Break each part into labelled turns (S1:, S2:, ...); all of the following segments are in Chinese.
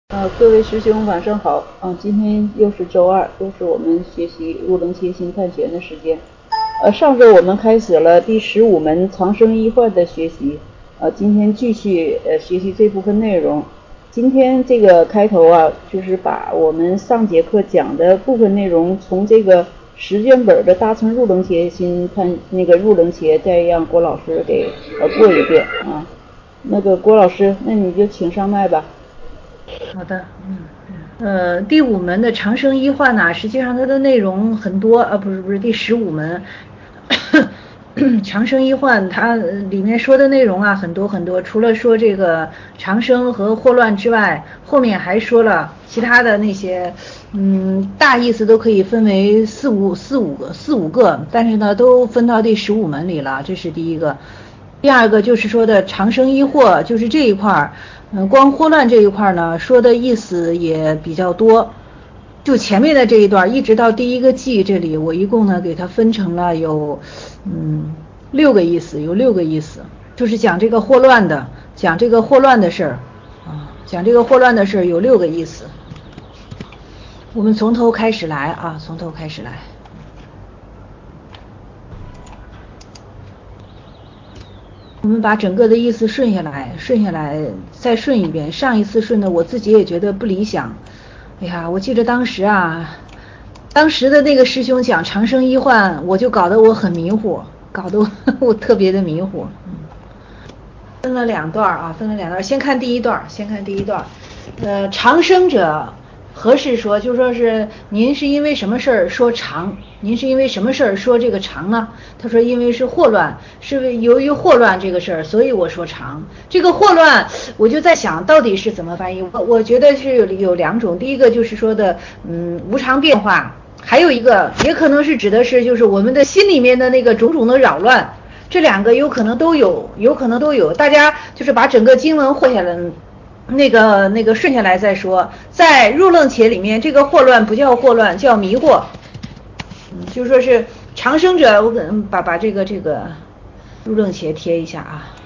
S1: 各位师兄晚上好。今天又是周二，又是我们学习入楞伽心探玄的时间。上周我们开始了第15门长生医患的学习，今天继续学习这部分内容。今天这个开头就是把我们上节课讲的部分内容从这个10卷本的大乘入楞伽心探那个入楞伽，再让郭老师给过一遍啊。那个郭老师，那你就请上麦吧。
S2: 好的，第5门的长生医患呢，实际上它的内容很多，不是第15门长生医患，它里面说的内容很多很多，除了说这个长生和霍乱之外，后面还说了其他的那些，大意思都可以分为四五个，但是呢都分到第15门里了，这是第一个。第二个就是说的长生医祸，就是这一块光霍乱这一块呢，说的意思也比较多。就前面的这一段一直到第一个季这里，我一共呢给它分成了有6个意思，就是讲这个霍乱的，讲这个霍乱的事儿讲这个霍乱的事儿有6个意思。我们从头开始来从头开始来。我们把整个的意思顺下来再顺一遍。上一次顺的我自己也觉得不理想。哎呀，我记得当时的那个师兄讲长生医患，我就搞得我很迷糊，搞得我特别的迷糊。分了2段先看第一段。长生者何事说，就说是您是因为什么事儿说长，您是因为什么事儿说这个长呢？他说因为是霍乱，是由于霍乱这个事儿，所以我说长。这个霍乱我就在想到底是怎么翻译，我觉得是有2种。第一个就是说的无常变化，还有一个也可能是指的是就是我们的心里面的那个种种的扰乱，这2个有可能都有，大家就是把整个经文和下来那个顺下来再说。在入楞伽里面，这个霍乱不叫霍乱，叫迷惑。就说是长生者，我可能把这个入楞伽贴一下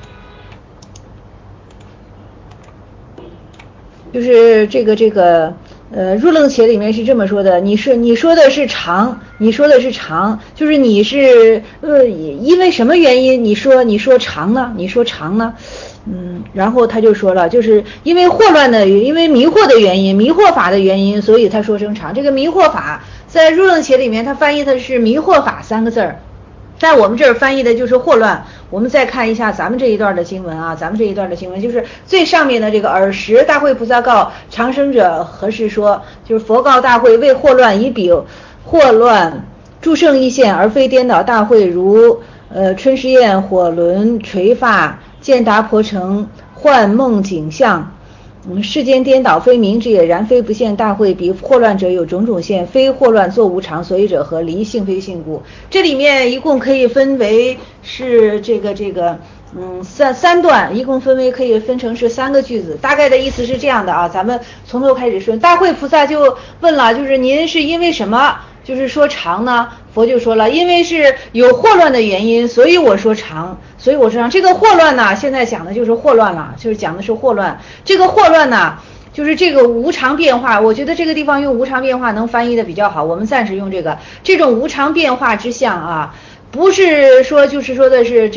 S2: 就是这个入楞伽里面是这么说的，你说的是长，就是你是因为什么原因你说长呢？然后他就说了，就是因为霍乱的，因为迷惑的原因，迷惑法的原因，所以他说成长。这个迷惑法在入楞伽里面，他翻译的是迷惑法3个字儿，在我们这儿翻译的就是霍乱。我们再看一下咱们这一段的经文就是最上面的这个尔时大会菩萨告长生者何事说，就是佛告大会为霍乱以彼霍乱诸圣异现而非颠倒大会，如春时宴火轮垂发见达婆城幻梦景象，世间颠倒非明之也，然非不现大会，彼霍乱者有种种现，非霍乱作无常，所以者何？离性非性故。这里面一共可以分为是这个三段，一共可以分成是3个句子，大概的意思是这样的咱们从头开始说。大会菩萨就问了，就是您是因为什么就是说长呢？佛就说了，因为是有霍乱的原因，所以我说长。这个霍乱呢，现在讲的就是霍乱了，就是讲的是霍乱。这个霍乱呢，就是这个无常变化，我觉得这个地方用无常变化能翻译的比较好，我们暂时用这种无常变化之象不是说就是说的是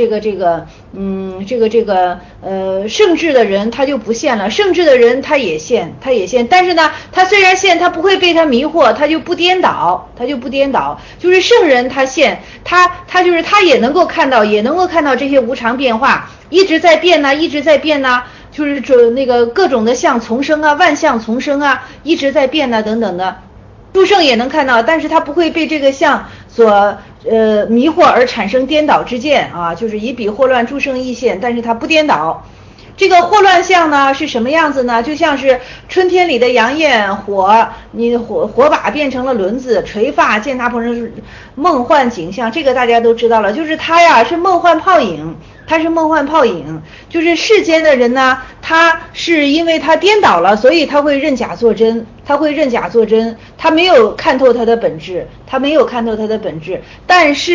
S2: 圣智的人他就不现了，圣智的人他也现，但是呢他虽然现，他不会被他迷惑，他就不颠倒，就是圣人他现，他就是他也能够看到这些无常变化一直在变呢，就是那个各种的相从生万象从生一直在变等等的，诸圣也能看到，但是他不会被这个相所迷惑而产生颠倒之见就是以彼霍乱诸圣异现，但是他不颠倒。这个霍乱相呢是什么样子呢？就像是春天里的阳焰火把变成了轮子，垂发见他婆城梦幻景象，这个大家都知道了，就是他是梦幻泡影，就是世间的人呢，他是因为他颠倒了，所以他会认假作真，他没有看透他的本质，但是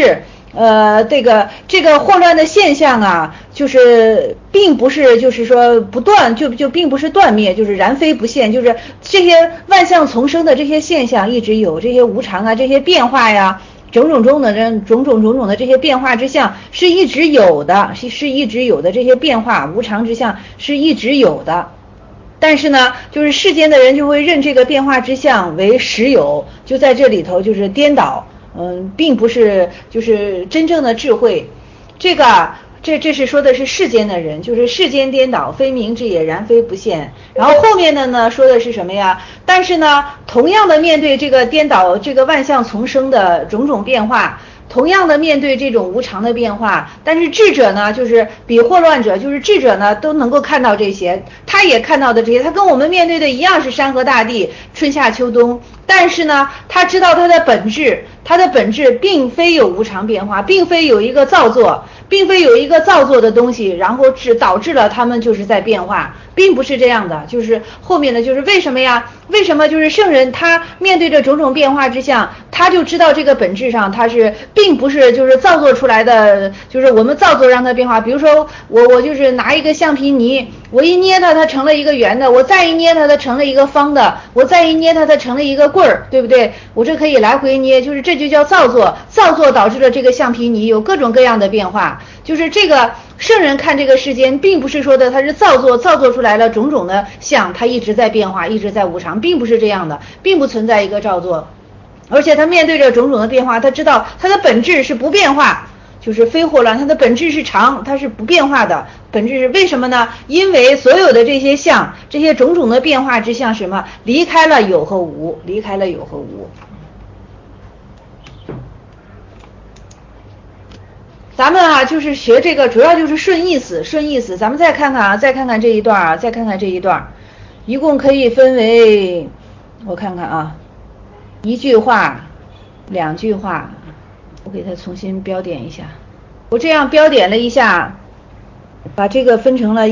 S2: 这个霍乱的现象啊，就是并不是就是说不断就并不是断灭，就是燃飞不现，就是这些万象丛生的这些现象一直有，这些无常啊，这些变化呀，种种的这些变化之象是一直有的，是一直有的，这些变化无常之象是一直有的。但是呢，就是世间的人就会认这个变化之象为实有，就在这里头就是颠倒，并不是就是真正的智慧。这是说的是世间的人，就是世间颠倒，非明之也，然非不现。然后后面的呢说的是什么呀？但是呢，同样的面对这个颠倒，这个万象丛生的种种变化，同样的面对这种无常的变化，但是智者呢，就是比霍乱者，就是智者呢，都能够看到这些，他也看到的这些，他跟我们面对的一样是山河大地，春夏秋冬，但是呢，他知道它的本质，它的本质并非有无常变化，并非有一个造作，并非有一个造作的东西，然后导致了他们就是在变化，并不是这样的。就是后面的就是为什么呀？为什么就是圣人他面对着种种变化之象，他就知道这个本质上他是并不是就是造作出来的，就是我们造作让它变化。比如说我就是拿一个橡皮泥，我一捏它成了一个圆的，我再一捏它成了一个方的，我再一捏它成了一个棍儿，对不对？我这可以来回捏，就是这就叫造作，造作导致了这个橡皮泥有各种各样的变化。就是这个圣人看这个世间，并不是说的他是造作出来了种种的相，他一直在变化，一直在无常，并不是这样的，并不存在一个造作。而且他面对着种种的变化，他知道他的本质是不变化，就是非霍乱，它的本质是常，它是不变化的。本质是为什么呢？因为所有的这些相，这些种种的变化之相，什么离开了有和无，离开了有和无。咱们啊，就是学这个，主要就是顺意思，顺意思。咱们再看看啊，再看看这一段啊，再看看这一段，一共可以分为，我看看啊，一句话，两句话，我给它重新标点一下。我这样标点了一下，把这个分成了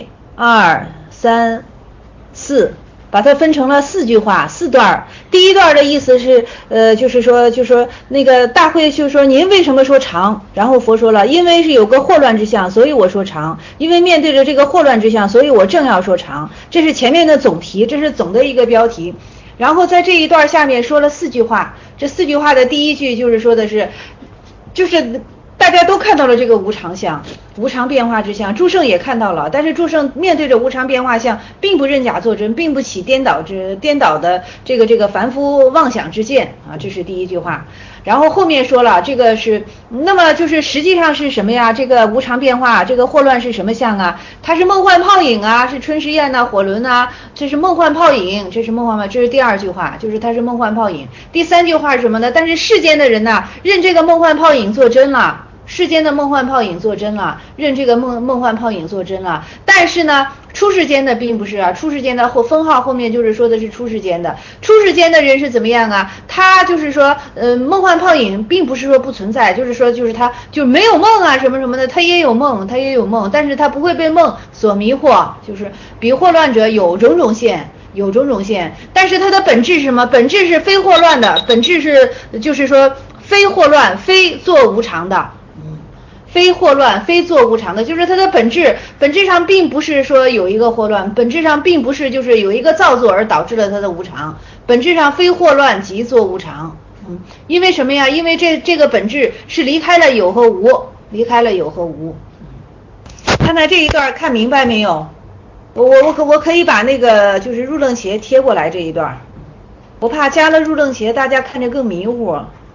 S2: 1、2、3、4。把它分成了4句话，4段。第一段的意思是，就是说那个大会就说您为什么说常？然后佛说了，因为是有个霍乱之相，所以我说常。因为面对着这个霍乱之相，所以我正要说常。这是前面的总题，这是总的一个标题。然后在这一段下面说了4句话，这4句话的第一句就是说的是，就是大家都看到了这个无常相，无常变化之相，诸圣也看到了，但是诸圣面对着无常变化相，并不认假作真，并不起颠倒的这个凡夫妄想之见啊，这是第一句话。然后后面说了，这个是那么就是实际上是什么呀？这个无常变化，这个霍乱是什么相啊？它是梦幻泡影啊，是春时宴呐，火轮啊，这是梦幻泡影，这是梦幻泡，这是第二句话，就是它是梦幻泡影。第三句话是什么呢？但是世间的人呐，认这个梦幻泡影做真了。世间的梦幻泡影做真了，认这个梦幻泡影做真了。但是呢，出世间的并不是啊，出世间的分号后面就是说的是出世间的，出世间的人是怎么样啊？他就是说，梦幻泡影并不是说不存在，就是说就是他就没有梦啊什么什么的，他也有梦，但是他不会被梦所迷惑，就是比霍乱者有种种现。有种种现，但是它的本质是什么？本质是非霍乱的，本质是就是说非霍乱，非作无常的。非霍乱，非作无常的，就是它的本质上并不是说有一个霍乱，本质上并不是就是有一个造作而导致了它的无常，本质上非霍乱即作无常。因为什么呀？因为这个本质是离开了有和无，离开了有和无。看看这一段看明白没有？我可以把那个就是入楞伽贴过来这一段，我怕加了入楞伽大家看着更迷糊。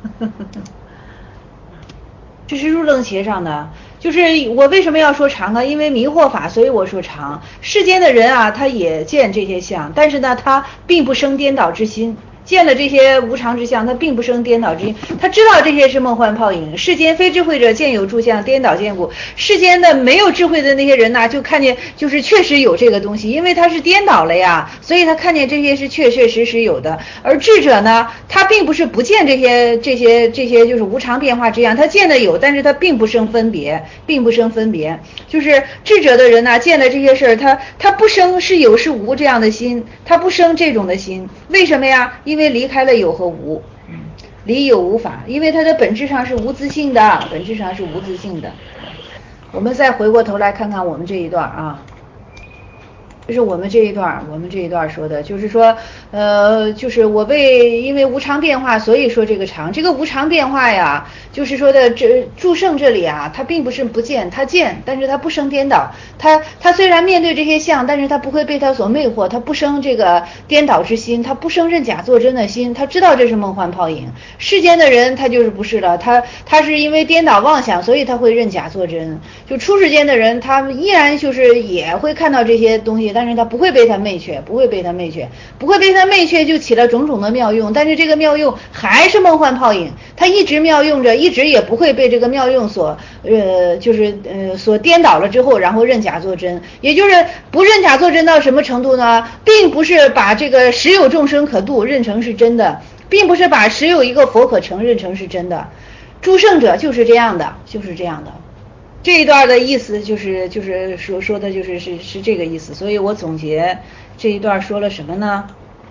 S2: 这是入楞伽上的，就是我为什么要说常呢？因为迷惑法，所以我说常。世间的人啊，他也见这些相，但是呢，他并不生颠倒之心。见了这些无常之相，他并不生颠倒之心，他知道这些是梦幻泡影。世间非智慧者见有诸相，颠倒见故。世间的没有智慧的那些人呢，就看见就是确实有这个东西，因为他是颠倒了呀，所以他看见这些是确确实实有的。而智者呢，他并不是不见这些就是无常变化之相，他见的有，但是他并不生分别，就是智者的人呢，见了这些事儿，他不生是有是无这样的心，他不生这种的心，为什么呀？因为离开了有和无。 离有无法，因为它的本质上是无自性的，本质上是无自性的。我们再回过头来看看我们这一段啊。就是我们这一段说的，就是说，就是因为无常变化，所以说这个常，这个无常变化呀，就是说的这注圣这里啊，它并不是不见，它见，但是它不生颠倒，它虽然面对这些相，但是它不会被它所魅惑，它不生这个颠倒之心，它不生认假作真的心，它知道这是梦幻泡影。世间的人他就是不是了，他是因为颠倒妄想，所以他会认假作真。就出世间的人，他依然就是也会看到这些东西。但是他不会被他媚却，不会被他媚却，就起了种种的妙用，但是这个妙用还是梦幻泡影，他一直妙用着，一直也不会被这个妙用所颠倒了之后，然后认假作真。也就是不认假作真到什么程度呢？并不是把这个实有众生可度认成是真的，并不是把实有一个佛可成认成是真的。诸圣者就是这样的，这一段的意思就是说的是这个意思，所以我总结这一段说了什么呢？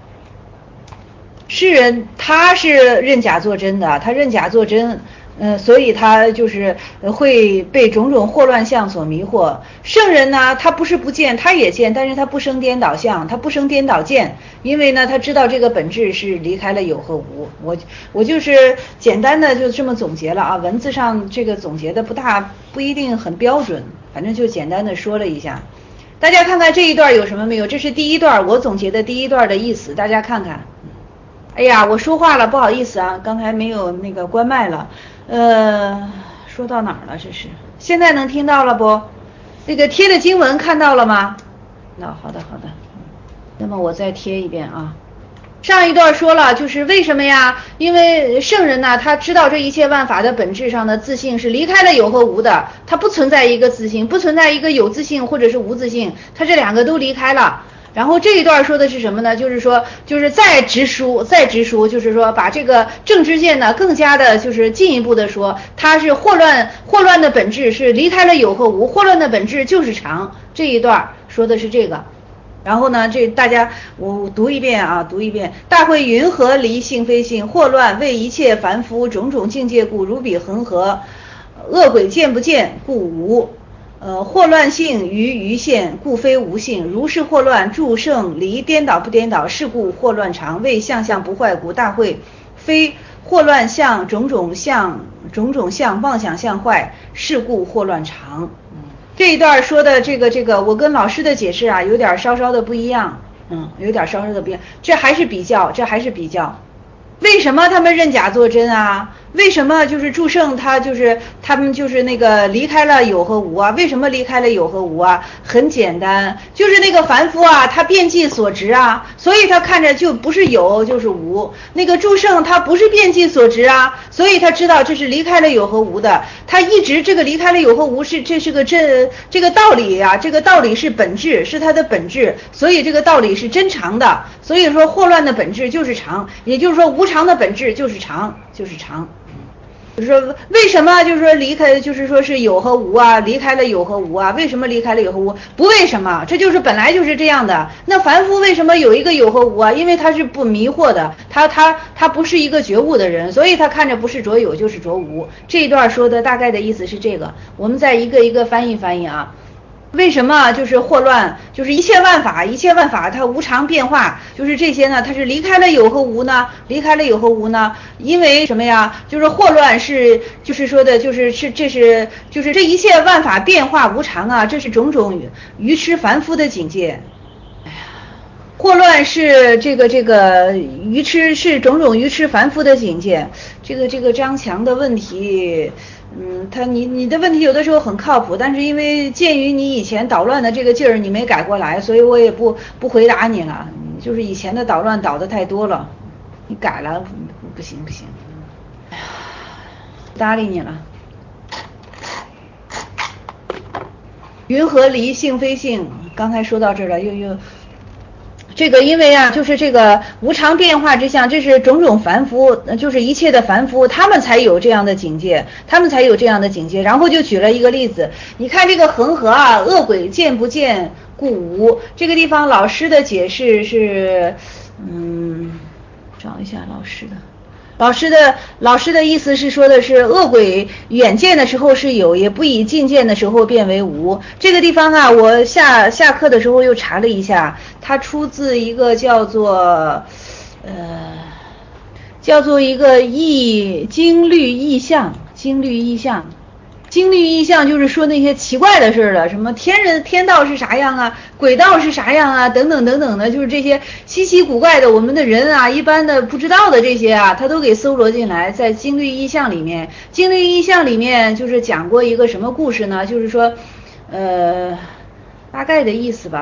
S2: 世人他是认假作真的，他认假作真，所以他就是会被种种惑乱相所迷惑。圣人呢，他不是不见，他也见，但是他不生颠倒相，他不生颠倒见，因为呢，他知道这个本质是离开了有和无。我就是简单的就这么总结了啊，文字上这个总结的不一定很标准，反正就简单的说了一下。大家看看这一段有什么没有？这是第一段我总结的第一段的意思，大家看看。哎呀，我说话了，不好意思啊，刚才没有那个关麦了。说到哪儿了？这是现在能听到了不？那个贴的经文看到了吗？那好的。那么我再贴一遍啊。上一段说了，就是为什么呀？因为圣人呢，他知道这一切万法的本质上的自性是离开了有和无的，它不存在一个自性，不存在一个有自性或者是无自性，它这两个都离开了。然后这一段说的是什么呢？就是说，就是再直书，就是说把这个正知见呢更加的，就是进一步的说，它是惑乱的本质是离开了有和无，惑乱的本质就是常。这一段说的是这个。然后呢，这大家我读一遍啊，大会云何离性非性，惑乱为一切凡夫种种境界故，如彼恒河，恶鬼见不见故无。惑乱性于余现，故非无性。如是惑乱住圣离颠倒不颠倒，是故惑乱常。为相不坏故，大会非惑乱相种种相妄想相坏，是故惑乱常。这一段说的这个，我跟老师的解释啊，有点稍稍的不一样，这还是比较。为什么他们认假作真啊？为什么就是诸圣他们就是那个离开了有和无啊？为什么离开了有和无啊？很简单，就是那个凡夫啊，他遍计所执啊，所以他看着就不是有就是无。那个诸圣他不是遍计所执啊，所以他知道这是离开了有和无的。他一直这个离开了有和无这是个这个道理啊，这个道理是本质，是它的本质，所以这个道理是真常的。所以说惑乱的本质就是常，也就是说无常的本质就是常。就是说为什么就是说离开，就是说是有和无啊，离开了有和无啊？为什么离开了有和无？不为什么，这就是本来就是这样的。那凡夫为什么有一个有和无啊？因为他是不迷惑的，他不是一个觉悟的人，所以他看着不是着有就是着无。这一段说的大概的意思是这个，我们再一个一个翻译啊。为什么就是惑乱，就是一切万法它无常变化，就是这些呢，它是离开了有和无呢？因为什么呀？就是惑乱是就是说的就是这一切万法变化无常啊，这是种种愚痴凡夫的境界。惑乱是这个愚痴，是种种愚痴凡夫的境界。这个张强的问题，你的问题有的时候很靠谱，但是因为鉴于你以前捣乱的这个劲儿你没改过来，所以我也不回答你了。就是以前的捣乱捣得太多了，你改了不行。哎呀，不搭理你了。云何离性非性？刚才说到这儿了，又。这个因为啊，就是这个无常变化之相，这是种种凡夫，就是一切的凡夫，他们才有这样的境界，然后就举了一个例子，你看这个恒河啊，恶鬼见不见故无。这个地方老师的解释是，找一下老师的。 老师的意思是说的是恶鬼远见的时候是有，也不以近见的时候变为无。这个地方啊，我下课的时候又查了一下，它出自一个叫做一个经律意象。经律意象就是说那些奇怪的事了，什么天道是啥样啊，鬼道是啥样啊，等等等等的，就是这些稀奇古怪的，我们的人啊一般的不知道的这些啊，他都给搜罗进来，在经律意象里面。经律意象里面就是讲过一个什么故事呢？就是说大概的意思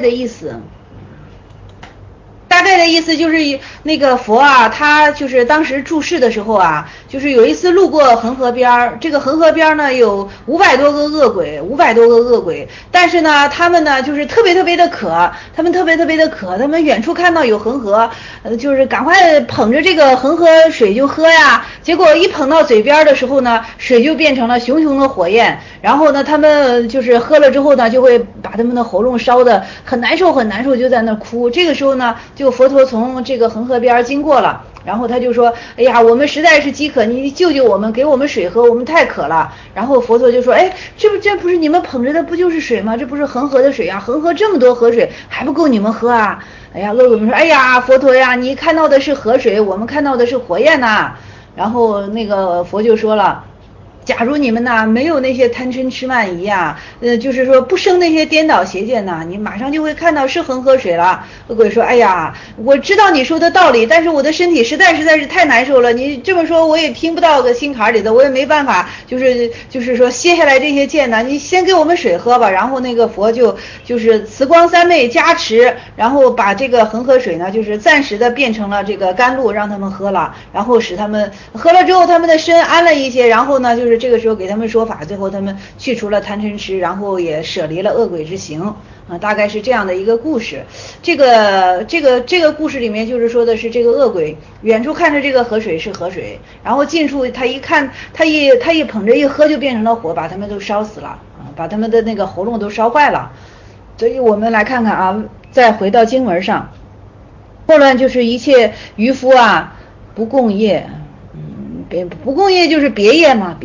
S2: 就是那个佛啊，他就是当时住世的时候啊，就是有一次路过恒河边，这个恒河边呢有500多个恶鬼，但是呢他们呢就是特别的渴，他们远处看到有恒河，就是赶快捧着这个恒河水就喝呀，结果一捧到嘴边的时候呢，水就变成了熊熊的火焰，然后呢他们就是喝了之后呢，就会把他们的喉咙烧得很难受，就在那哭。这个时候呢，就佛陀从这个恒河边经过了，然后他就说，哎呀，我们实在是饥渴，你救救我们，给我们水喝，我们太渴了。然后佛陀就说，哎，这不是你们捧着的不就是水吗？这不是恒河的水啊，恒河这么多河水还不够你们喝啊。哎呀，恶鬼们说，哎呀，佛陀呀，你看到的是河水，我们看到的是火焰呐。然后那个佛就说了，假如你们呐没有那些贪嗔痴慢疑啊，就是说不生那些颠倒邪见呐，你马上就会看到是恒河水了。恶鬼说，哎呀，我知道你说的道理，但是我的身体实在是太难受了，你这么说我也听不到个心坎里的，我也没办法，就是说歇下来这些剑呢，你先给我们水喝吧。然后那个佛就是慈光三昧加持，然后把这个恒河水呢，就是暂时的变成了这个甘露，让他们喝了，然后使他们喝了之后，他们的身安了一些，然后呢，就是这个时候给他们说法，最后他们去除了贪嗔痴，然后也舍离了恶鬼之行啊，大概是这样的一个故事。这个故事里面就是说的是这个恶鬼远处看着这个河水是河水，然后近处他一看，他一捧着一喝就变成了火，把他们都烧死了啊，把他们的那个喉咙都烧坏了。所以我们来看看啊，再回到经文上，祸乱就是一切渔夫啊不共业，不共业就是别业嘛，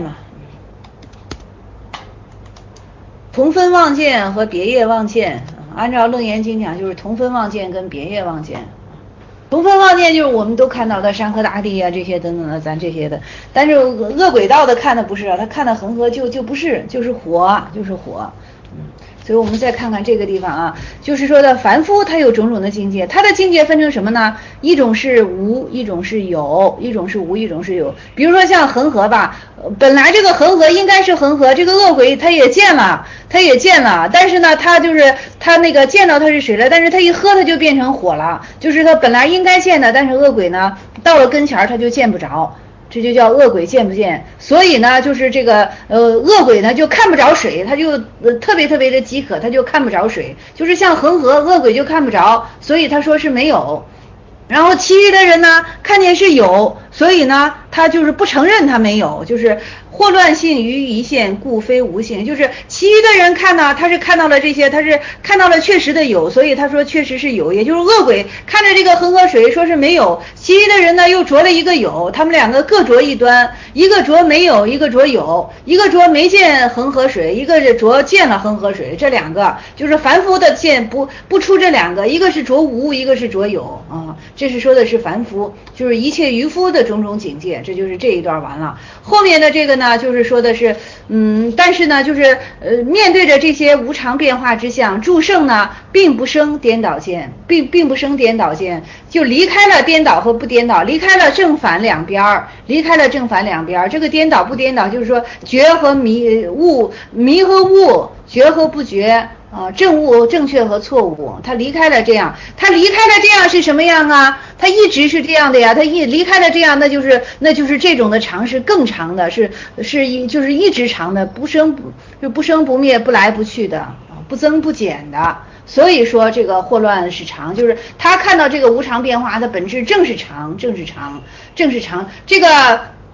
S2: 同分妄见和别业妄见，按照楞严经讲就是同分妄见跟别业妄见。同分妄见就是我们都看到的山河大地啊，这些等等的，咱这些的，但是恶鬼道的看的不是啊，他看的恒河就不是，就是火。所以我们再看看这个地方啊，就是说的凡夫他有种种的境界，他的境界分成什么呢？一种是无，一种是有，一种是无，一种是有。比如说像恒河吧，本来这个恒河应该是恒河，这个恶鬼他也见了，但是呢他那个见到他是水了，但是他一喝他就变成火了，就是他本来应该见的，但是恶鬼呢到了跟前他就见不着，这就叫恶鬼见不见。所以呢就是这个恶鬼呢就看不着水，他就特别的饥渴，他就看不着水，就是像恒河恶鬼就看不着，所以他说是没有。然后其余的人呢看见是有，所以呢他就是不承认他没有，就是祸乱性于一线，故非无性，就是其余的人看呢，他是看到了这些，他是看到了确实的有，所以他说确实是有，也就是恶鬼看着这个恒河水说是没有，其余的人呢又着了一个有，他们两个各着一端，一个着没有，一个着有，一个着没见恒河水，一个是着见了恒河水，这两个就是凡夫的见不出这两个，一个是着无，一个是着有啊，这是说的是凡夫，就是一切渔夫的种种境界，这就是这一段完了。后面的这个呢就是说的是但是呢就是面对着这些无常变化之相，诸圣呢并不生颠倒见，并不生颠倒见，就离开了颠倒和不颠倒，离开了正反两边，这个颠倒不颠倒就是说觉和迷和悟，觉和不觉正悟正确和错误，他离开了这样是什么样啊？他一直是这样的呀，他离开了这样，那就是这种的长是更长的，就是一直长的，不生不灭，不来不去的，不增不减的。所以说这个祸乱是常，就是他看到这个无常变化的本质正是常。这个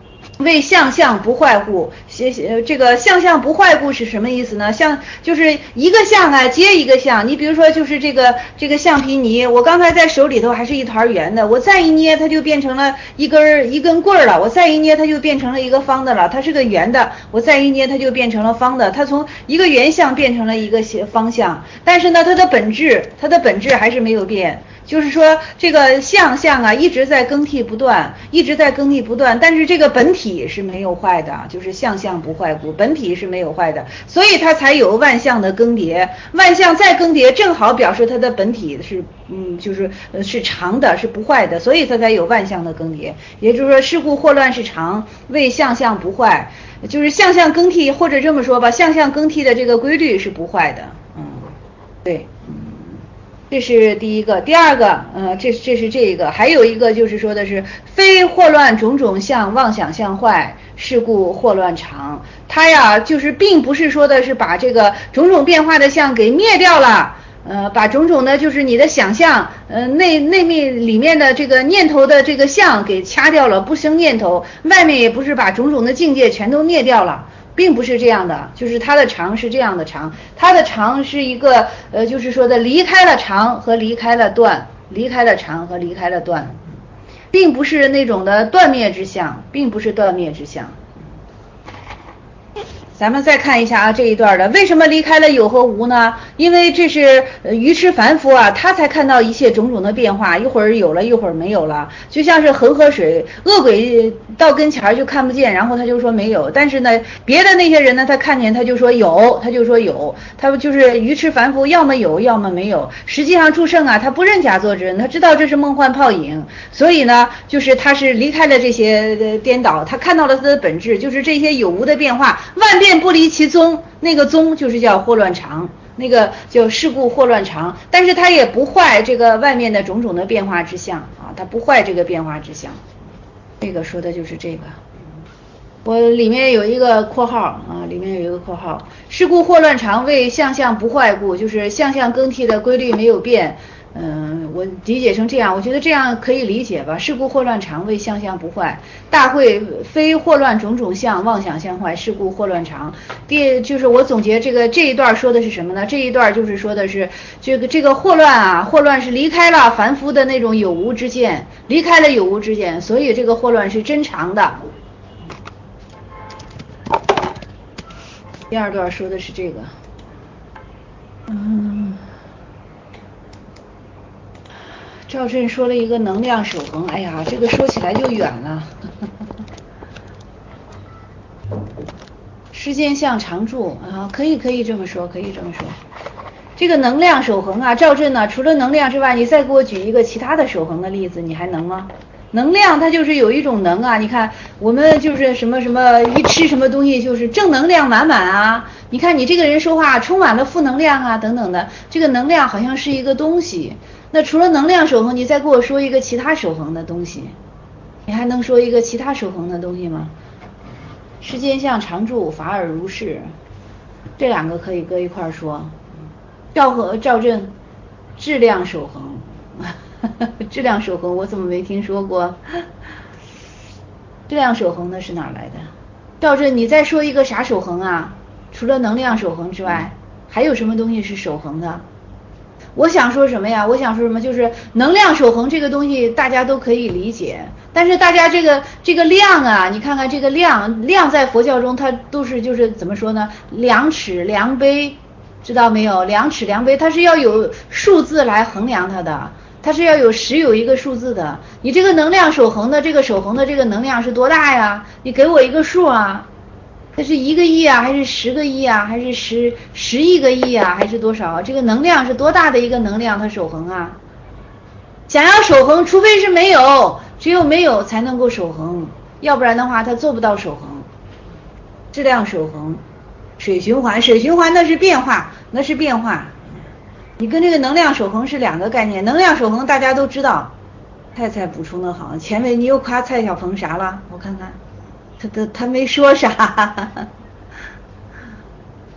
S2: 为相相不坏故，这个相相不坏故是什么意思呢？就是一个相啊接一个相，你比如说就是这个橡皮泥，我刚才在手里头还是一团圆的，我再一捏它就变成了一根棍儿了，我再一捏它就变成了一个方的了，它是个圆的，我再一捏它就变成了方的，它从一个圆相变成了一个方相，但是呢它的本质还是没有变。就是说这个相啊一直在更替不断，但是这个本体是没有坏的，就是相相不坏故，本体是没有坏的，所以它才有万象的更迭，万象再更迭正好表示它的本体是常的，是不坏的，所以它才有万象的更迭。也就是说是故惑乱是常，为相相不坏，就是相相更替，或者这么说吧，相相更替的这个规律是不坏的。对。这是第一个。第二个这是这个，还有一个就是说的是非惑乱种种相妄想相坏，是故惑乱常。它呀就是并不是说的是把这个种种变化的相给灭掉了，把种种的就是你的想象内面里面的这个念头的这个相给掐掉了，不生念头，外面也不是把种种的境界全都灭掉了，并不是这样的，就是它的常是这样的常，它的常是一个就是说的离开了常和离开了断，并不是那种的断灭之相，咱们再看一下啊这一段的，为什么离开了有和无呢？因为这是愚痴凡夫啊，他才看到一切种种的变化，一会儿有了，一会儿没有了，就像是恒河水，恶鬼到跟前就看不见，然后他就说没有，但是呢，别的那些人呢，他看见他就说有，他就是愚痴凡夫，要么有，要么没有。实际上诸圣啊，他不认假作真，他知道这是梦幻泡影，所以呢，就是他是离开了这些颠倒，他看到了他的本质，就是这些有无的变化，万变不离其宗，那个宗就是叫惑乱常，那个叫是故惑乱常，但是它也不坏这个外面的种种的变化之相啊，它不坏这个变化之相。这个说的就是这个。我里面有一个括号啊，是故惑乱常为相相不坏故，就是相相更替的规律没有变。我理解成这样，我觉得这样可以理解吧。是故惑乱常为相相不坏，大会非惑乱种种相妄想相坏，是故惑乱常。就是我总结这一段说的是什么呢？这一段就是说的是这个惑乱啊，惑乱是离开了凡夫的那种有无之见，所以这个惑乱是真常的。第二段说的是这个，赵震说了一个能量守恒，哎呀，这个说起来就远了。世间相常住啊，可以这么说，这个能量守恒啊，赵震呢，除了能量之外，你再给我举一个其他的守恒的例子，你还能吗？能量它就是有一种能啊，你看我们就是什么一吃什么东西就是正能量满满啊，你看你这个人说话充满了负能量啊等等的，这个能量好像是一个东西。那除了能量守恒，你再给我说一个其他守恒的东西，你还能说一个其他守恒的东西吗？世间相常住，法尔如是，这两个可以搁一块说。赵震质量守恒质量守恒我怎么没听说过？质量守恒的是哪来的？赵震你再说一个啥守恒啊？除了能量守恒之外还有什么东西是守恒的？我想说什么呀？就是能量守恒这个东西大家都可以理解，但是大家这个量啊，你看看这个量在佛教中它都是就是怎么说呢？量尺量杯，知道没有？量尺量杯它是要有数字来衡量它的，它是要有一个数字的。你这个能量守恒的这个能量是多大呀？你给我一个数啊。这是1个亿啊，还是10个亿啊，还是10亿个亿啊，还是多少啊？这个能量是多大的一个能量它守恒啊？想要守恒，除非是没有，只有没有才能够守恒，要不然的话它做不到守恒。质量守恒，水循环那是变化，你跟这个能量守恒是两个概念。能量守恒大家都知道，蔡补充的好。前面你又夸蔡小鹏啥了？我看看。他没说啥，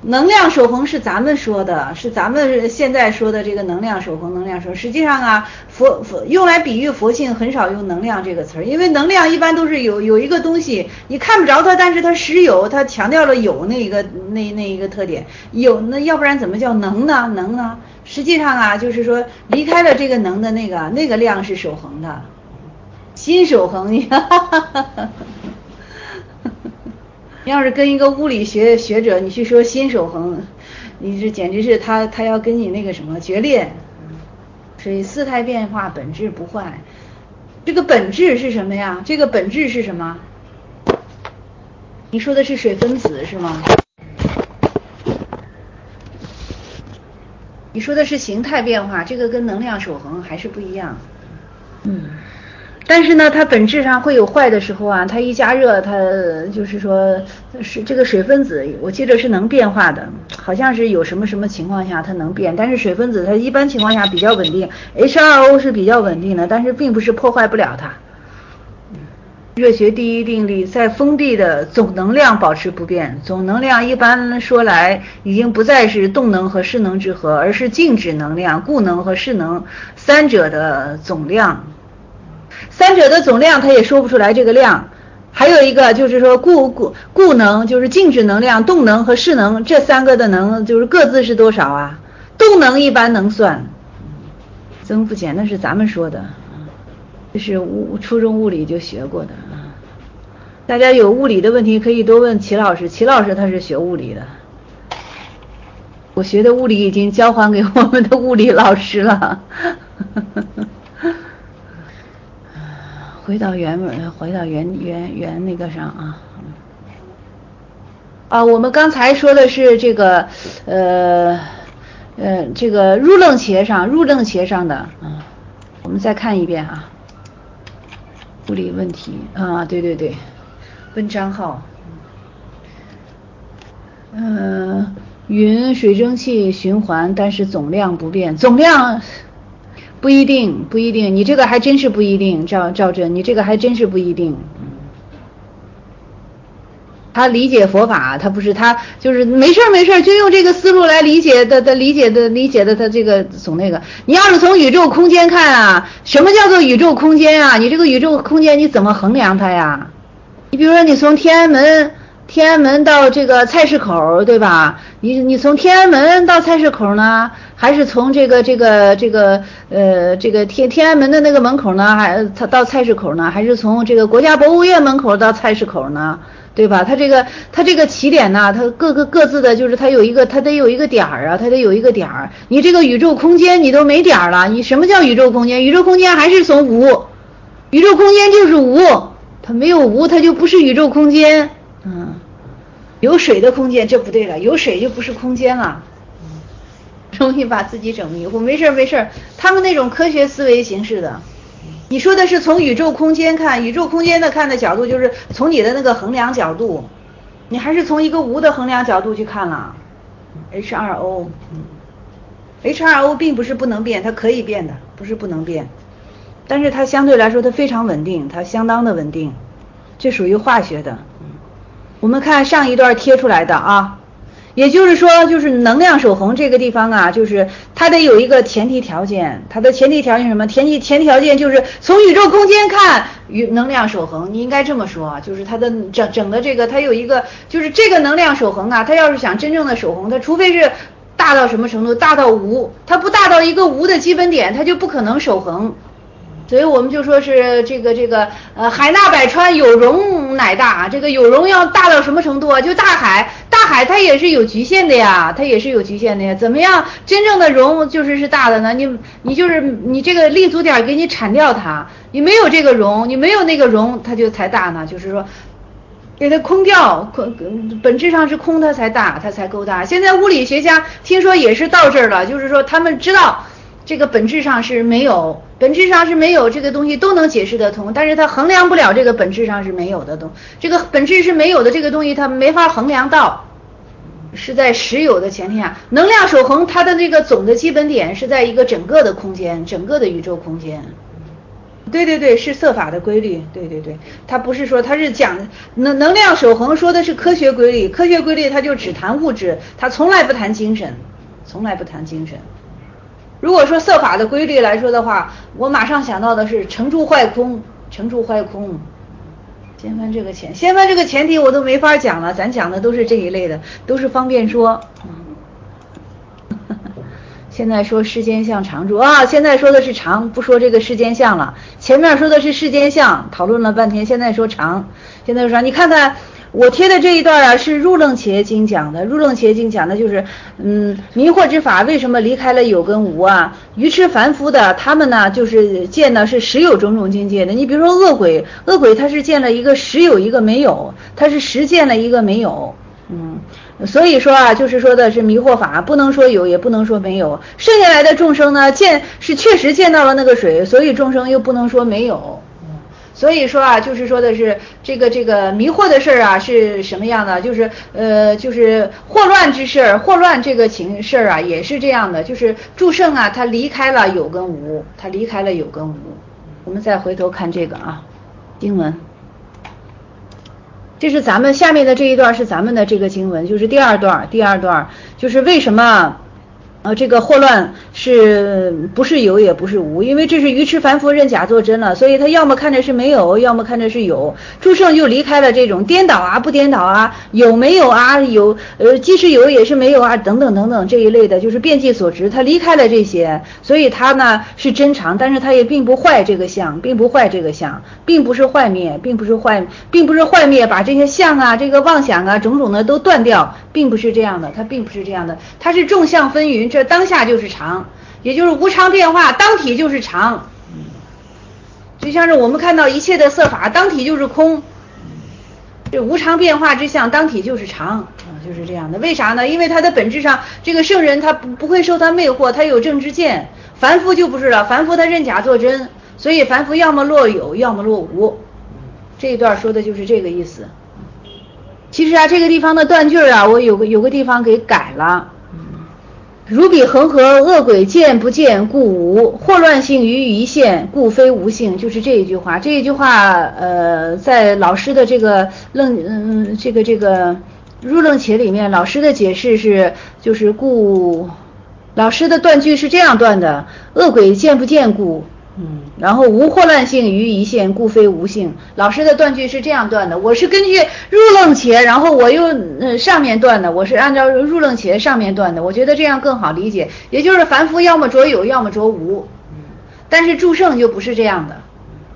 S2: 能量守恒是咱们说的，是咱们现在说的这个能量守恒，能量守恒。实际上啊，佛用来比喻佛性很少用能量这个词儿，因为能量一般都是有一个东西你看不着它，但是它实有，它强调了有那一个特点，有那要不然怎么叫能呢？能呢？实际上啊，就是说离开了这个能的那个量是守恒的，心守恒。你要是跟一个物理学者你去说心守恒，你这简直是他要跟你那个什么决裂。所以四态变化，本质不坏。这个本质是什么呀？这个本质是什么？你说的是水分子是吗？你说的是形态变化，这个跟能量守恒还是不一样。但是呢，它本质上会有坏的时候啊，它一加热，它就是说是这个水分子，我记得是能变化的，好像是有什么情况下它能变，但是水分子它一般情况下比较稳定 ，H2O 是比较稳定的，但是并不是破坏不了它。热学第一定律，在封闭的总能量保持不变，总能量一般说来已经不再是动能和势能之和，而是静止能量、固能和势能三者的总量。三者的总量它也说不出来这个量，还有一个就是说固能就是静止能量，动能和势能这三个的能就是各自是多少啊？动能一般能算，增负减那是咱们说的，这是初中物理就学过的啊。大家有物理的问题可以多问齐老师，齐老师他是学物理的，我学的物理已经交还给我们的物理老师了。回到原文，回到原那个上啊。我们刚才说的是这个这个入楞伽上的我们再看一遍啊。物理问题啊，对，问章号。云水蒸气循环，但是总量不变，总量。不一定，你这个还真是不一定，赵真，你这个还真是不一定。他理解佛法，他不是他就是没事就用这个思路来理解的他这个总那个。你要是从宇宙空间看啊，什么叫做宇宙空间啊？你这个宇宙空间你怎么衡量它呀？你比如说你从天安门到这个菜市口，对吧？你从天安门到菜市口呢，还是从这个天安门的那个门口呢，到菜市口呢，还是从这个国家博物院门口到菜市口呢？对吧？它这个起点呢，它各自的就是它得有一个点儿啊，它得有一个点儿。你这个宇宙空间你都没点儿了，你什么叫宇宙空间？宇宙空间还是从无，宇宙空间就是无，它没有无，它就不是宇宙空间。有水的空间这不对了，有水就不是空间了。容易把自己整迷糊，没事，他们那种科学思维形式的。你说的是从宇宙空间看，宇宙空间的看的角度就是从你的那个衡量角度，你还是从一个无的衡量角度去看了。H2O 并不是不能变，它可以变的，不是不能变，但是它相对来说它非常稳定，它相当的稳定，这属于化学的。我们看上一段贴出来的啊，也就是说，就是能量守恒这个地方啊，就是它得有一个前提条件，它的前提条件是什么？前提条件就是从宇宙空间看能量守恒，你应该这么说，就是它的整个这个它有一个，就是这个能量守恒啊，它要是想真正的守恒，它除非是大到什么程度，大到无，它不大到一个无的基本点，它就不可能守恒。所以我们就说是这个海纳百川，有容乃大。这个有容要大到什么程度啊？就大海它也是有局限的呀，怎么样真正的容是大的呢？你就是你这个立足点给你铲掉它，你没有这个容，你没有那个容，它就才大呢。就是说给它空掉，本质上是空，它才大，它才够大。现在物理学家听说也是到这儿了，就是说他们知道这个本质上是没有这个东西都能解释得通，但是它衡量不了这个本质上是没有的东西，这个本质是没有的这个东西它没法衡量到，是在实有的前提下。能量守恒它的这个总的基本点是在一个整个的空间，整个的宇宙空间。 对对对，是色法的规律，对对对，它不是说它是讲能量守恒，说的是科学规律，科学规律它就只谈物质，它从来不谈精神，从来不谈精神。如果说色法的规律来说的话，我马上想到的是成住坏空，成住坏空。先翻这个前提我都没法讲了，咱讲的都是这一类的，都是方便说。现在说世间相常住啊，现在说的是常，不说这个世间相了。前面说的是世间相，讨论了半天，现在说常，现在说常。你看看我贴的这一段啊，是入楞伽经讲的。入楞伽经讲的就是，迷惑之法为什么离开了有跟无啊？愚痴凡夫的他们呢，就是见的是实有种种境界的。你比如说恶鬼，恶鬼他是见了一个实有一个没有，他是实见了一个没有。所以说啊，就是说的是迷惑法，不能说有，也不能说没有。剩下来的众生呢，是确实见到了那个水，所以众生又不能说没有。所以说啊，就是说的是这个迷惑的事儿啊，是什么样的？就是惑乱之事儿，惑乱这个事儿啊，也是这样的。就是诸圣啊，他离开了有跟无，他离开了有跟无。我们再回头看这个啊，经文。这是咱们下面的这一段是咱们的这个经文，就是第二段就是为什么这个惑乱是不是有也不是无，因为这是愚痴凡夫认假作真了，所以他要么看着是没有，要么看着是有。诸圣就离开了这种颠倒啊不颠倒啊，有没有啊，有即使有也是没有啊，等等等等这一类的，就是遍计所执，他离开了这些，所以他呢是真常，但是他也并不坏这个相，并不坏这个相，并不是坏灭，并不是坏灭，把这些相啊这个妄想啊种种的都断掉，并不是这样的，它并不是这样的，它是众相纷纭，这当下就是常，也就是无常变化，当体就是常。就像是我们看到一切的色法，当体就是空，这无常变化之相，当体就是常，就是这样的。为啥呢？因为他的本质上，这个圣人他不会受他魅惑，他有正知见，凡夫就不是了，凡夫他认假作真，所以凡夫要么落有，要么落无。这一段说的就是这个意思。其实啊，这个地方的断句啊，我有个地方给改了。如彼恒河，恶鬼见不见故无，惑乱性于一现，故非无性，就是这一句话。这一句话在老师的这个这个入楞伽里面，老师的解释是就是老师的断句是这样断的：恶鬼见不见故然后无惑乱性于一现，故非无性。老师的断句是这样断的，我是根据入楞伽，然后我又上面断的，我是按照入楞伽上面断的，我觉得这样更好理解。也就是凡夫要么着有，要么着无，但是诸圣就不是这样的。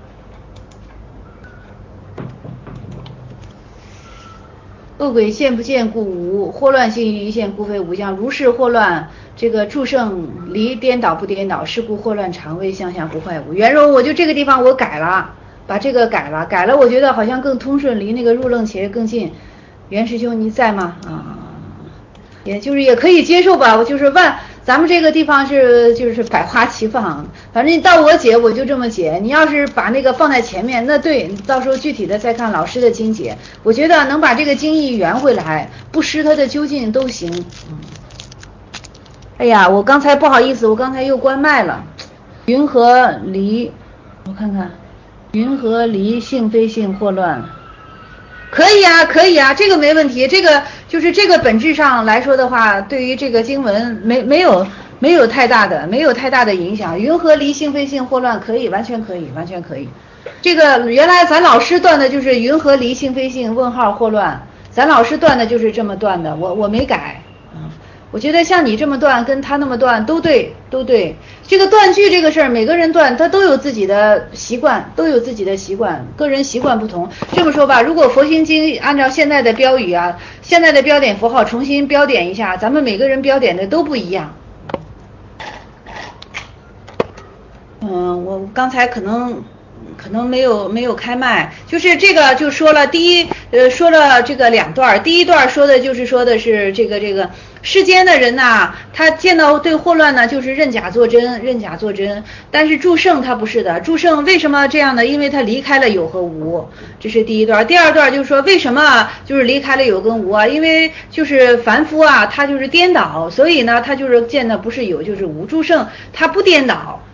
S2: 恶鬼见不见故无，惑乱性于一现，故非无相。如是惑乱，这个诸圣离颠倒不颠倒，是故惑乱常为相不坏无。圆融我就这个地方我改了，把这个改了，我觉得好像更通顺，离那个入楞伽更近。袁师兄你在吗？也就是也可以接受吧，我就是咱们这个地方就是百花齐放，反正你到我解我就这么解，你要是把那个放在前面，那对，到时候具体的再看老师的经解，我觉得能把这个经义圆回来，不失它的究竟都行。哎呀，我刚才不好意思，我刚才又关麦了。云和离，我看看，云和离性非性惑乱。可以啊，这个没问题。这个就是这个本质上来说的话，对于这个经文没有太大的影响。云和离性非性惑乱可以，完全可以。这个原来咱老师断的就是云和离性非性问号惑乱，咱老师断的就是这么断的，我没改。我觉得像你这么断跟他那么断都对。这个断句这个事儿，每个人断他都有自己的习惯，个人习惯不同。这么说吧，如果佛心经按照现在的标语啊，现在的标点符号重新标点一下，咱们每个人标点的都不一样。我刚才可能没有开麦，就是这个就说了说了这个两段，第一段说的是这个世间的人呐，他见到对惑乱呢，就是认假作真，但是诸圣他不是的，诸圣为什么这样呢？因为他离开了有和无，这是第一段。第二段就是说为什么就是离开了有跟无啊？因为就是凡夫啊，他就是颠倒，所以呢他就是见的不是有就是无。诸圣他不颠倒，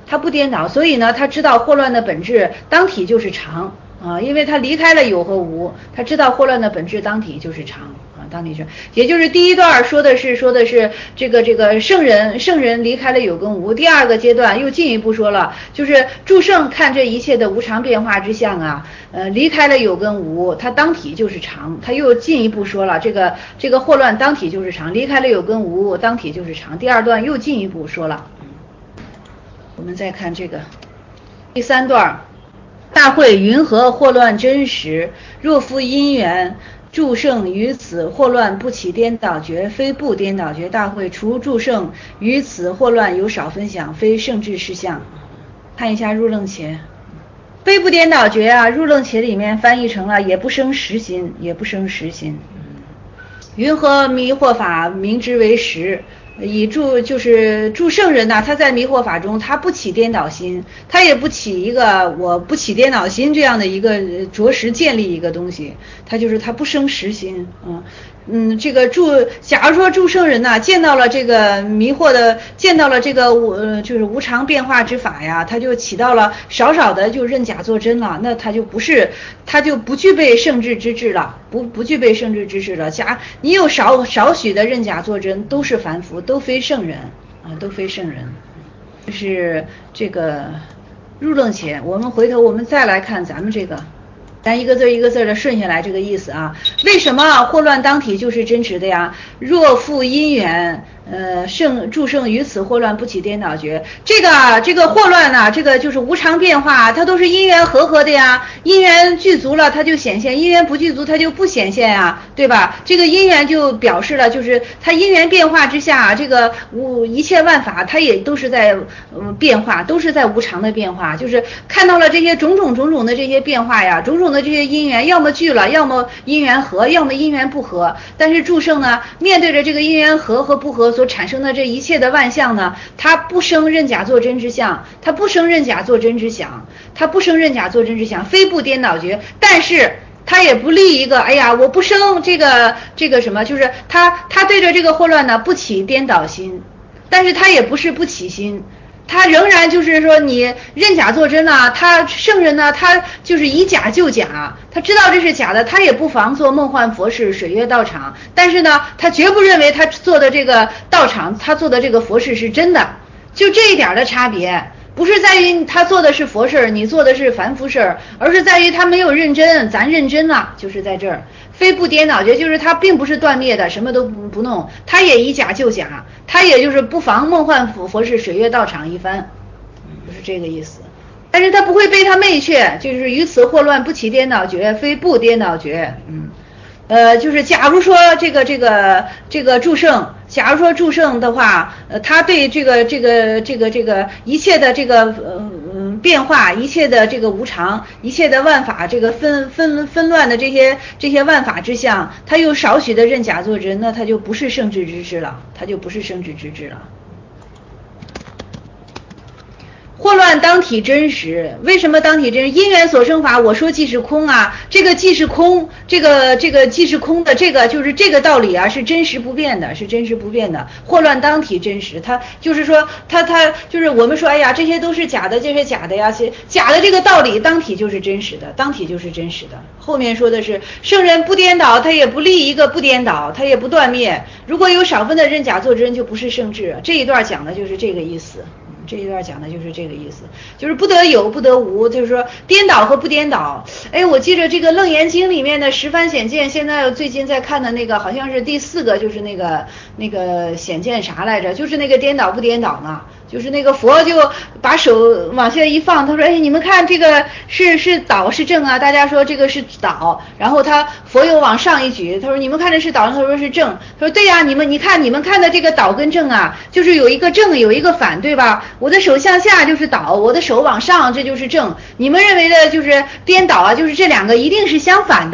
S2: 它不颠倒，所以呢，他知道惑乱的本质当体就是常啊，因为他离开了有和无，他知道惑乱的本质当体就是常啊，当体是，也就是第一段说的是这个圣人离开了有跟无，第二个阶段又进一步说了，就是诸圣看这一切的无常变化之相啊，离开了有跟无，它当体就是常，他又进一步说了这个惑乱当体就是常，离开了有跟无，当体就是常，第二段又进一步说了。我们再看这个第三段，大会云何惑乱真实？若夫因缘诸圣于此惑乱不起颠倒觉，非不颠倒觉。大会除诸圣于此惑乱有少分享，非圣智事相。看一下入楞伽，非不颠倒觉啊，入楞伽里面翻译成了也不生实心，也不生实心。云何迷惑法明之为实？以就是诸圣人呐，他在迷惑法中，他不起颠倒心，他也不起一个我不起颠倒心这样的一个着实建立一个东西，他不生实心，这个假如说诸圣人呐，见到了这个迷惑的，见到了这个就是无常变化之法呀，他就起到了少的就认假作真了，那他就不具备圣智之智了，不具备圣智之智了。你有少许的认假作真，都是凡夫，都非圣人啊，都非圣人。就是这个入楞伽，我们再来看咱们这个。咱一个字一个字的顺下来这个意思啊，为什么惑乱当体就是真实的呀？若复因缘，诸圣于此惑乱不起颠倒觉。这个惑乱呢，这个就是无常变化，它都是因缘和的呀。因缘具足了，它就显现；因缘不具足，它就不显现啊，对吧？这个因缘就表示了，就是它因缘变化之下，这个一切万法它也都是在变化，都是在无常的变化，就是看到了这些种种的这些变化呀，种种的这些因缘，要么聚了，要么因缘合，要么因缘不合。但是诸圣呢，面对着这个因缘合和不合所产生的这一切的万象呢，他不生认假作真之相，他不生认假作真之想，他不生认假作真之想，非不颠倒觉。但是他也不立一个，哎呀，我不生这个什么，就是他对着这个惑乱呢不起颠倒心，但是他也不是不起心。他仍然就是说你认假作真呢，他圣人呢，他就是以假就假，他知道这是假的，他也不妨做梦幻佛事水月道场，但是呢，他绝不认为他做的这个道场，他做的这个佛事是真的，就这一点的差别。不是在于他做的是佛事，你做的是凡夫事，而是在于他没有认真，咱认真了，就是在这儿。非不颠倒觉，就是他并不是断灭的，什么都不弄，他也以假就假，他也就是不妨梦幻佛事水月道场一番，就是这个意思。但是他不会被他媚却，就是于此惑乱不起颠倒觉，非不颠倒觉。就是假如说这个诸圣，假如说诸圣的话，他对这个一切的这个变化，一切的这个无常，一切的万法这个纷乱的这些万法之相，他又少许的认假作真，那他就不是圣智之智了，他就不是圣智之智了。惑乱当体真实，为什么当体真实？因缘所生法，我说即是空啊，这个即是空，这个即是空的，这个就是这个道理啊，是真实不变的，是真实不变的。惑乱当体真实，它就是说，它就是我们说，哎呀，这些都是假的，这些假的呀，假的这个道理当体就是真实的，当体就是真实的。后面说的是圣人不颠倒，他也不立一个不颠倒，他也不断灭。如果有少分的认假作真，就不是圣智。这一段讲的就是这个意思。这一段讲的就是这个意思，就是不得有不得无，就是说颠倒和不颠倒。我记着这个楞严经里面的十番显见，现在最近在看的那个好像是第4个，就是那个显见啥来着，就是那个颠倒不颠倒嘛，就是那个佛就把手往下一放，他说你们看这个是倒是正啊，大家说这个是倒，然后佛又往上一举，他说你们看这是倒，他说是正，他说对呀，你们看的这个倒跟正啊，就是有一个正有一个反，对吧？我的手向下就是倒，我的手往上这就是正，你们认为的就是颠倒啊，就是这两个一定是相反的，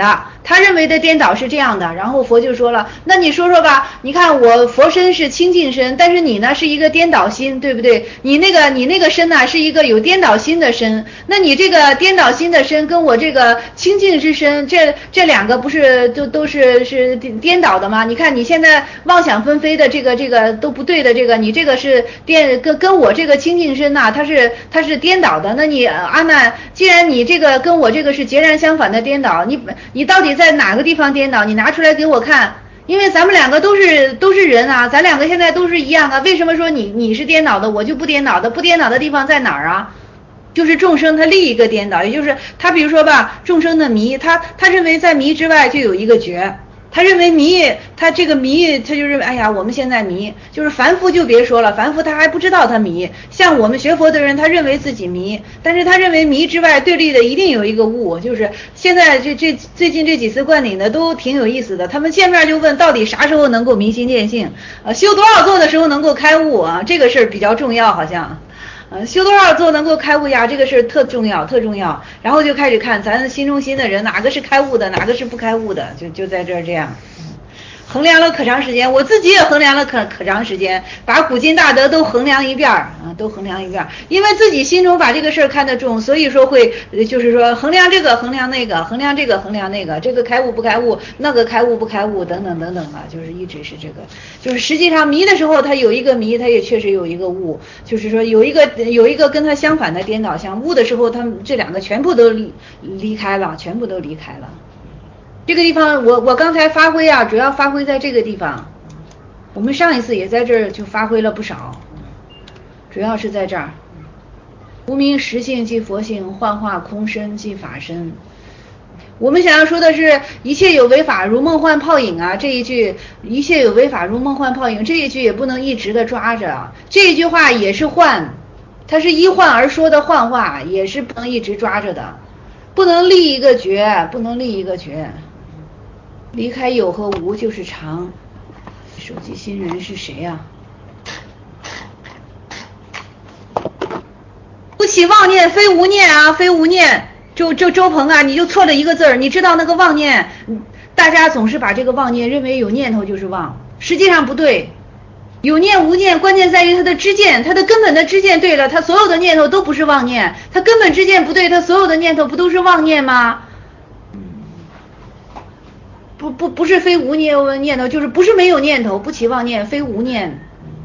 S2: 他认为的颠倒是这样的，然后佛就说了，那你说说吧，你看我佛身是清净身，但是你呢是一个颠倒心，对不对？你那个身呢是一个有颠倒心的身，那你这个颠倒心的身跟我这个清净之身，这两个不是都是颠倒的吗？你看你现在妄想纷飞的这个都不对的，这个你这个是跟我这个清净身呐，它是颠倒的。那你阿难，既然你这个跟我这个是截然相反的颠倒，你到底在哪个地方颠倒？你拿出来给我看。因为咱们两个都是人啊，咱两个现在都是一样啊，为什么说你是颠倒的，我就不颠倒的？不颠倒的地方在哪儿啊？就是众生他立一个颠倒，也就是他比如说吧，众生的迷，他认为在迷之外就有一个觉。他认为迷，他这个迷，他就认为，哎呀，我们现在迷，就是凡夫就别说了，凡夫他还不知道他迷。像我们学佛的人，他认为自己迷，但是他认为迷之外对立的一定有一个悟。就是现在最近这几次灌顶的都挺有意思的，他们见面就问到底啥时候能够明心见性，修多少座的时候能够开悟啊？这个事儿比较重要，好像。修多少座能够开悟呀？这个是特重要。然后就开始看咱心中心的人，哪个是开悟的，哪个是不开悟的，就在这样。衡量了可长时间，我自己也衡量了可长时间，把古今大德都衡量一遍都衡量一遍。因为自己心中把这个事儿看得重，所以说会就是说衡量这个衡量那个，衡量这个衡量那个，这个开悟不开悟，那个开悟不开悟，等等等等吧，就是一直是这个。就是实际上迷的时候，他有一个迷，他也确实有一个悟，就是说有一个跟他相反的颠倒相。悟的时候，他们这两个全部都离开了，全部都离开了。这个地方我刚才发挥主要发挥在这个地方，我们上一次也在这儿就发挥了不少，主要是在这儿。无明实性即佛性，幻化空身即法身。我们想要说的是一切有为法如梦幻泡影这一句，一切有为法如梦幻泡影这一句也不能一直的抓着，这一句话也是幻，它是依幻而说的幻话，也是不能一直抓着的，不能立一个觉，不能立一个觉。离开有和无就是常。手机新人是谁呀？不起妄念非无念非无念。周鹏你就错了一个字儿，你知道那个妄念，大家总是把这个妄念认为有念头就是妄，实际上不对。有念无念，关键在于他的知见，他的根本的知见对了，他所有的念头都不是妄念，他根本知见不对，他所有的念头不都是妄念吗？不是非无念头，就是不是没有念头，不起妄念，非无念。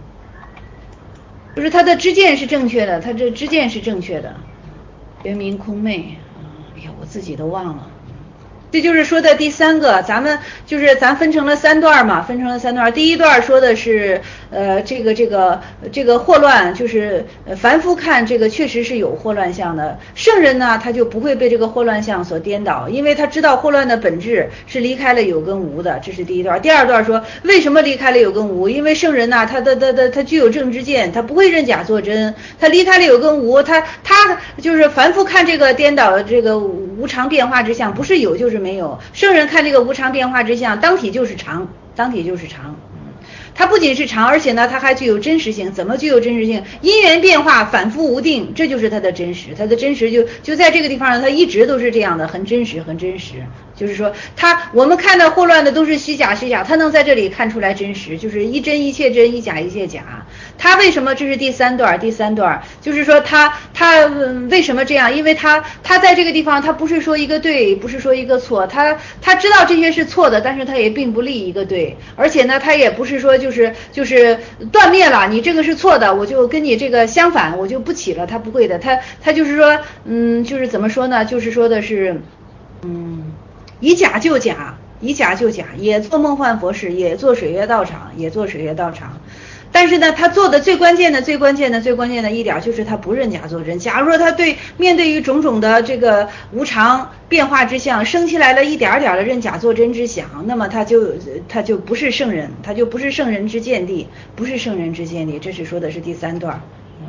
S2: 不是他的知见是正确的，他这知见是正确的。原名空昧，哎呀，我自己都忘了。这就是说的第三个，咱分成了三段嘛，分成了三段。第一段说的是这个祸乱，就是凡夫看这个确实是有祸乱相的，圣人呢他就不会被这个祸乱相所颠倒，因为他知道祸乱的本质是离开了有跟无的，这是第一段。第二段说为什么离开了有跟无，因为圣人呢他具有正知见，他不会认假作真，他离开了有跟无，他就是凡夫看这个颠倒这个无常变化之相，不是有就是没有，圣人看这个无常变化之相，当体就是常，当体就是常。它不仅是常，而且呢，它还具有真实性。怎么具有真实性？因缘变化，反复无定，这就是它的真实。它的真实就在这个地方，它一直都是这样的，很真实，很真实。就是说，我们看到祸乱的都是虚假，它能在这里看出来真实，就是一真一切真，一假一切假。它为什么？这是第三段，就是说它为什么这样？因为它在这个地方，它不是说一个对，不是说一个错，它知道这些是错的，但是它也并不立一个对，而且呢，它也不是说就是断灭了，你这个是错的，我就跟你这个相反，我就不起了，它不会的，它就是说，就是怎么说呢？就是说的是，以假就假，以假就假，也做梦幻佛事，也做水月道场，也做水月道场。但是呢，他做的最关键的一点就是他不认假作真。假如说他面对于种种的这个无常变化之相，生起来了一点点的认假作真之想，那么他就不是圣人，他就不是圣人之见地，不是圣人之见地。这是说的是第三段，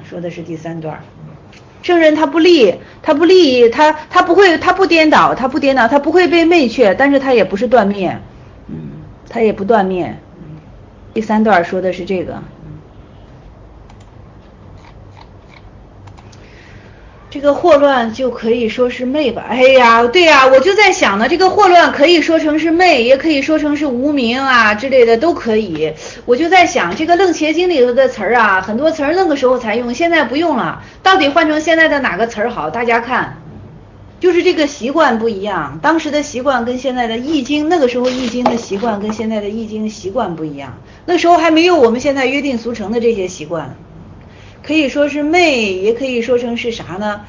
S2: 圣人他不立，他不会，他不颠倒，他不会被昧却，但是他也不是断灭，他也不断灭。第三段说的是这个。 这个祸乱就可以说是昧吧？哎呀，对呀，我就在想呢，这个祸乱可以说成是昧，也可以说成是无明啊之类的都可以。我就在想，这个楞伽经里头的词儿啊，很多词儿那个时候才用，现在不用了。到底换成现在的哪个词儿好？大家看，就是这个习惯不一样，当时的习惯跟现在的易经，那个时候易经的习惯跟现在的易经习惯不一样，那时候还没有我们现在约定俗成的这些习惯。可以说是昧，也可以说成是啥呢？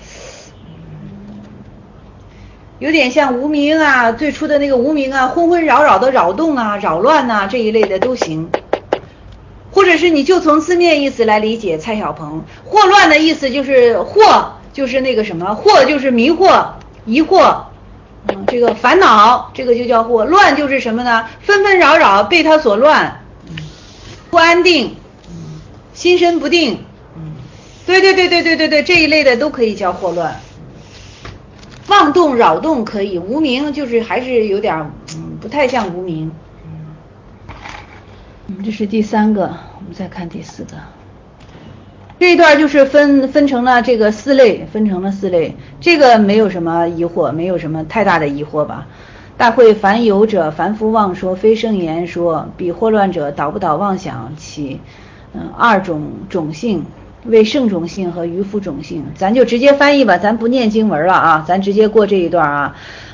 S2: 有点像无明啊，最初的那个无明啊，昏昏扰扰的扰动啊、扰乱呐、这一类的都行。或者是你就从字面意思来理解，蔡小鹏，惑乱的意思就是惑，就是那个什么，惑就是迷惑、疑惑，这个烦恼，这个就叫惑。乱就是什么呢？纷纷扰扰，被他所乱，不安定，心神不定。对，这一类的都可以叫惑乱。妄动扰动可以，无明就是还是有点不太像无明。这是第三个，我们再看第四个。这一段就是分成了这个四类，这个没有什么疑惑，没有什么太大的疑惑吧。大会凡有者，凡夫妄说，非圣言说，彼惑乱者，导不导妄想起二种种性，为圣种性和愚夫种性。咱就直接翻译吧，咱不念经文了啊，咱直接过这一段啊。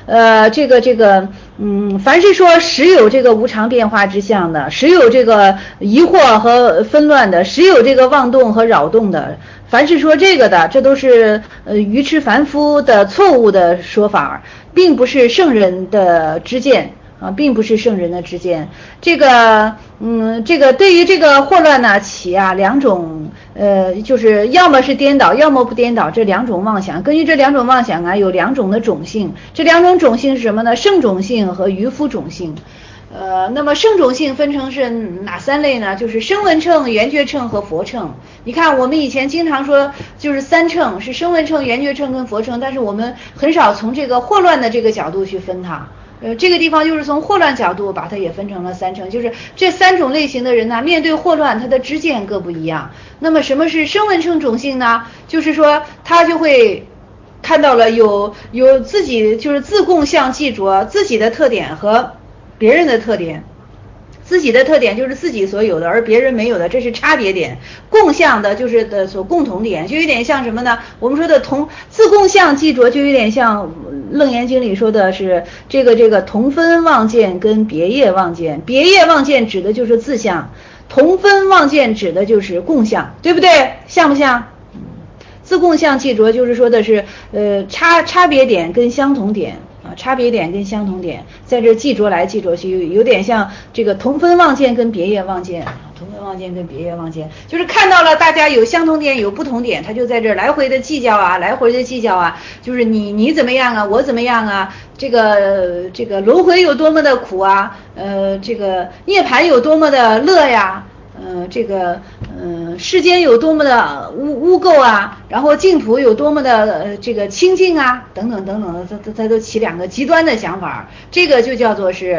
S2: 凡是说实有这个无常变化之相的，实有这个疑惑和纷乱的，实有这个妄动和扰动的，凡是说这个的，这都是愚痴凡夫的错误的说法，并不是圣人的知见啊，并不是圣人的知见。这个对于这个惑乱呢，起两种就是要么是颠倒，要么不颠倒，这两种妄想。根据这两种妄想啊，有两种的种性。这两种种性是什么呢？圣种性和愚夫种性。那么圣种性分成是哪三类呢？就是声闻乘、缘觉乘和佛乘。你看我们以前经常说就是三乘，是声闻乘、缘觉乘跟佛乘，但是我们很少从这个惑乱的这个角度去分它。这个地方就是从惑乱角度把它也分成了三乘，就是这三种类型的人呢，面对惑乱他的知见各不一样。那么什么是声闻乘种性呢？就是说他就会看到了有自己就是自共相记着自己的特点和别人的特点。自己的特点就是自己所有的，而别人没有的，这是差别点。共相的就是的所共同点，就有点像什么呢？我们说的自共相记着，就有点像楞严经里说的是这个同分妄见跟别业妄见。别业妄见指的就是自相，同分妄见指的就是共相，对不对？像不像？自共相记着就是说的是差别点跟相同点。差别点跟相同点在这记着来记着去，有点像这个同分妄见跟别业妄见，同分妄见跟别业妄见，就是看到了大家有相同点有不同点，他就在这来回的计较啊，就是你怎么样啊，我怎么样啊，这个轮回有多么的苦啊，这个涅槃有多么的乐呀。世间有多么的污垢啊，然后净土有多么的这个清净啊，等等等等的，它都起两个极端的想法，这个就叫做是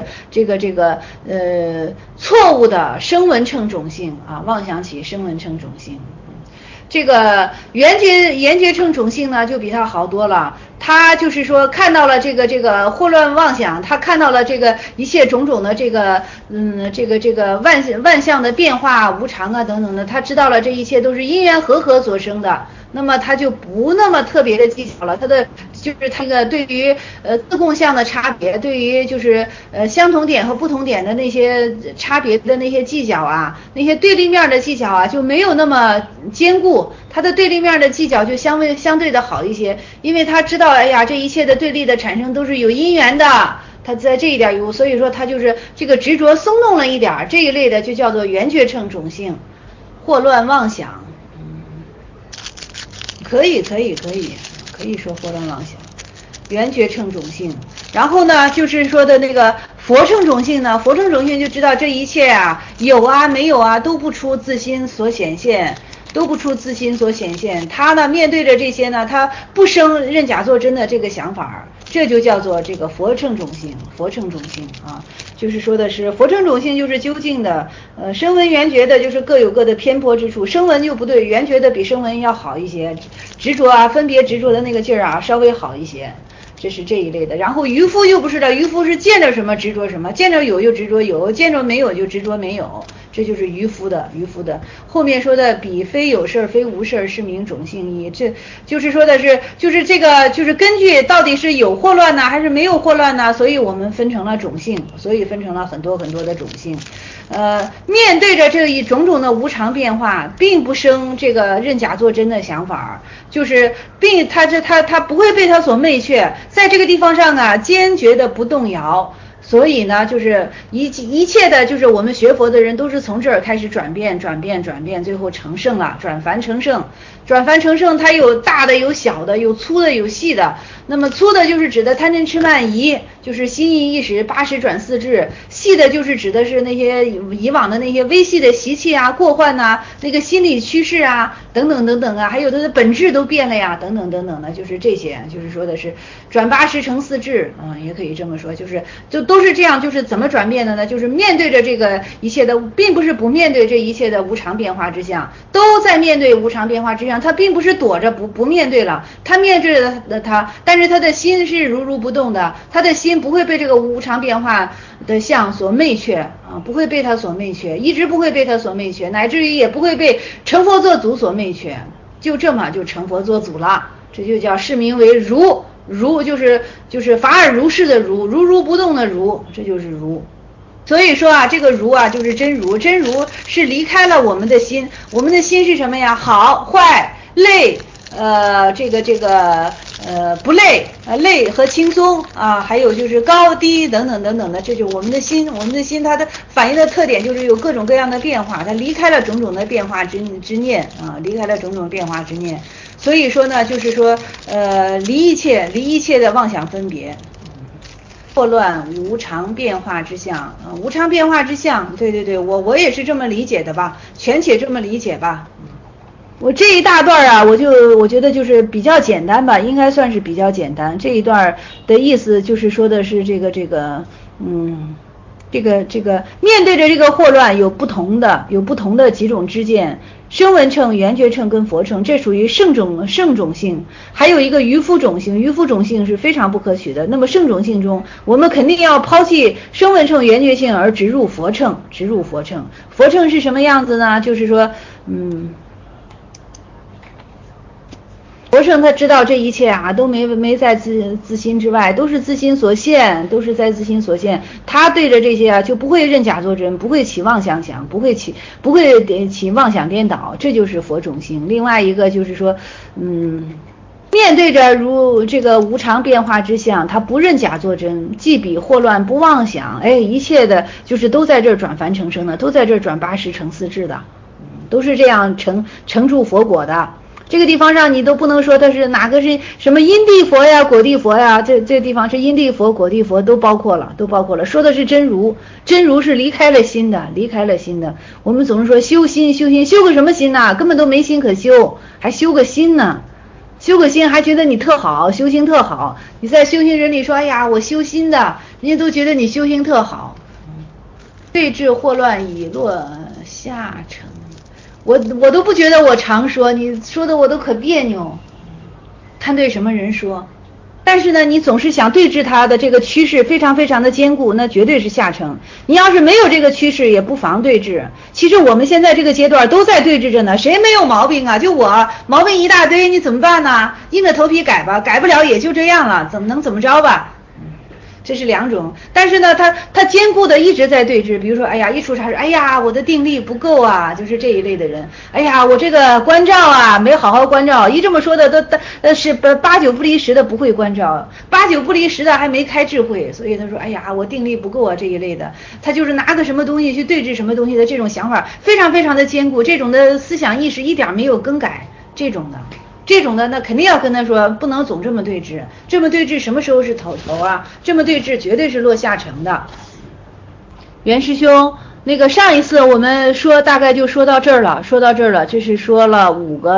S2: 错误的声闻乘种性啊，妄想起声闻乘种性。这个缘觉乘种性呢，就比它好多了。他就是说看到了这个惑乱妄想，他看到了这个一切种种的这个万象的变化无常啊等等的，他知道了这一切都是因缘和合所生的。那么他就不那么特别的计较了，他的就是他个对于自共相的差别，对于就是相同点和不同点的那些差别的那些计较啊，那些对立面的计较啊，就没有那么坚固。他的对立面的计较就相对的好一些，因为他知道，哎呀，这一切的对立的产生都是有因缘的。他在这一点有，所以说他就是这个执着松动了一点，这一类的就叫做缘觉乘种性，惑乱妄想。可以说惑乱妄想，缘觉乘种性。然后呢，就是说的那个佛乘种性呢，佛乘种性就知道这一切啊，有啊没有啊，都不出自心所显现。他呢面对着这些呢，他不生认假作真的这个想法， 这就叫做这个佛乘种性，佛乘种性啊，就是说的是佛乘种性就是究竟的，声闻缘觉的就是各有各的偏颇之处，声闻又不对，缘觉的比声闻要好一些，执着啊，分别执着的那个劲儿啊，稍微好一些。这是这一类的，然后渔夫又不是的，渔夫是见着什么执着什么，见着有就执着有，见着没有就执着没有，这就是渔夫的。后面说的彼非有事非无事，是名种性义，这就是说的是，就是这个就是根据到底是有惑乱呢还是没有惑乱呢，所以我们分成了种性，所以分成了很多很多的种性。面对着这一种种的无常变化，并不生这个认假作真的想法，就是他不会被他所媚却，在这个地方上啊，坚决的不动摇。所以呢，就是一切的，就是我们学佛的人都是从这儿开始转变，最后成圣了，转凡成圣。转凡成圣，它有大的，有小的，有粗的，有细的。那么粗的就是指的贪嗔痴慢疑，就是心意意识80转4智；细的就是指的是那些以往的那些微细的习气啊、过患呐、那个心理趋势啊，等等啊，还有它的本质都变了呀，等等的，就是这些，就是说的是转80成4智啊，也可以这么说，就都是这样，就是怎么转变的呢？就是面对着这个一切的，并不是不面对这一切的无常变化之相，都在面对无常变化之相。他并不是躲着不面对了，他面对了他，但是他的心是如不动的，他的心不会被这个无常变化的相所媚却啊，不会被他所媚却，一直不会被他所媚却，乃至于也不会被成佛作祖所媚却，就这么就成佛作祖了，这就叫是名为如就是法尔如是的如不动的如，这就是如。所以说啊，这个如啊就是真如，真如是离开了我们的心，我们的心是什么呀？好坏累不累累和轻松啊，还有就是高低等等的，这就是我们的心它的反应的特点就是有各种各样的变化，它离开了种种的变化之念啊，离开了种种变化之念。所以说呢，就是说离一切的妄想分别。错乱无常变化之相无常变化之相，对，我也是这么理解的吧，全且这么理解吧。我这一大段啊，我觉得就是比较简单吧，应该算是比较简单。这一段的意思就是说的是这个面对着这个惑乱有不同的几种知见，声闻乘、缘觉乘跟佛乘，这属于圣种性。还有一个渔夫种性，渔夫种性是非常不可取的。那么圣种性中，我们肯定要抛弃声闻乘、缘觉性而直入佛乘。佛乘是什么样子呢？就是说佛乘他知道这一切啊都没在自心之外，都是自心所现，都是在自心所现。他对着这些啊就不会认假作真，不会起妄想想，不会起妄想颠倒，这就是佛种性。另外一个就是说面对着如这个无常变化之相，他不认假作真，既彼惑乱不妄想，一切的就是都在这转凡成圣的，都在这转80成4智的，都是这样成住佛果的。这个地方上你都不能说它是哪个是什么因地佛呀果地佛呀，这地方是因地佛果地佛都包括了，说的是真如是离开了心的。我们总是说修心修个什么心呐，根本都没心可修，还修个心呢，修个心还觉得你特好，修行特好。你在修行人里说哎呀我修心的，人家都觉得你修行特好。对治惑乱已落下乘，我都不觉得我常说，你说的我都可别扭。看对什么人说，但是呢你总是想对治他的这个趋势非常非常的坚固，那绝对是下乘。你要是没有这个趋势也不妨对治。其实我们现在这个阶段都在对治着呢，谁没有毛病啊？就我毛病一大堆，你怎么办呢？硬着头皮改吧，改不了也就这样了，怎么着吧。这是两种，但是呢他坚固的一直在对峙。比如说哎呀一出差事，哎呀我的定力不够啊，就是这一类的人。哎呀我这个关照啊没好好关照，一这么说的都是8、9不离10的不会关照，8、9不离10的还没开智慧，所以他说哎呀我定力不够啊，这一类的他就是拿个什么东西去对峙什么东西的，这种想法非常非常的坚固，这种的思想意识一点没有更改，这种的那肯定要跟他说不能总这么对峙，这么对峙什么时候是头啊？这么对峙绝对是落下乘的。袁师兄，那个上一次我们说大概就说到这儿了，这是说了五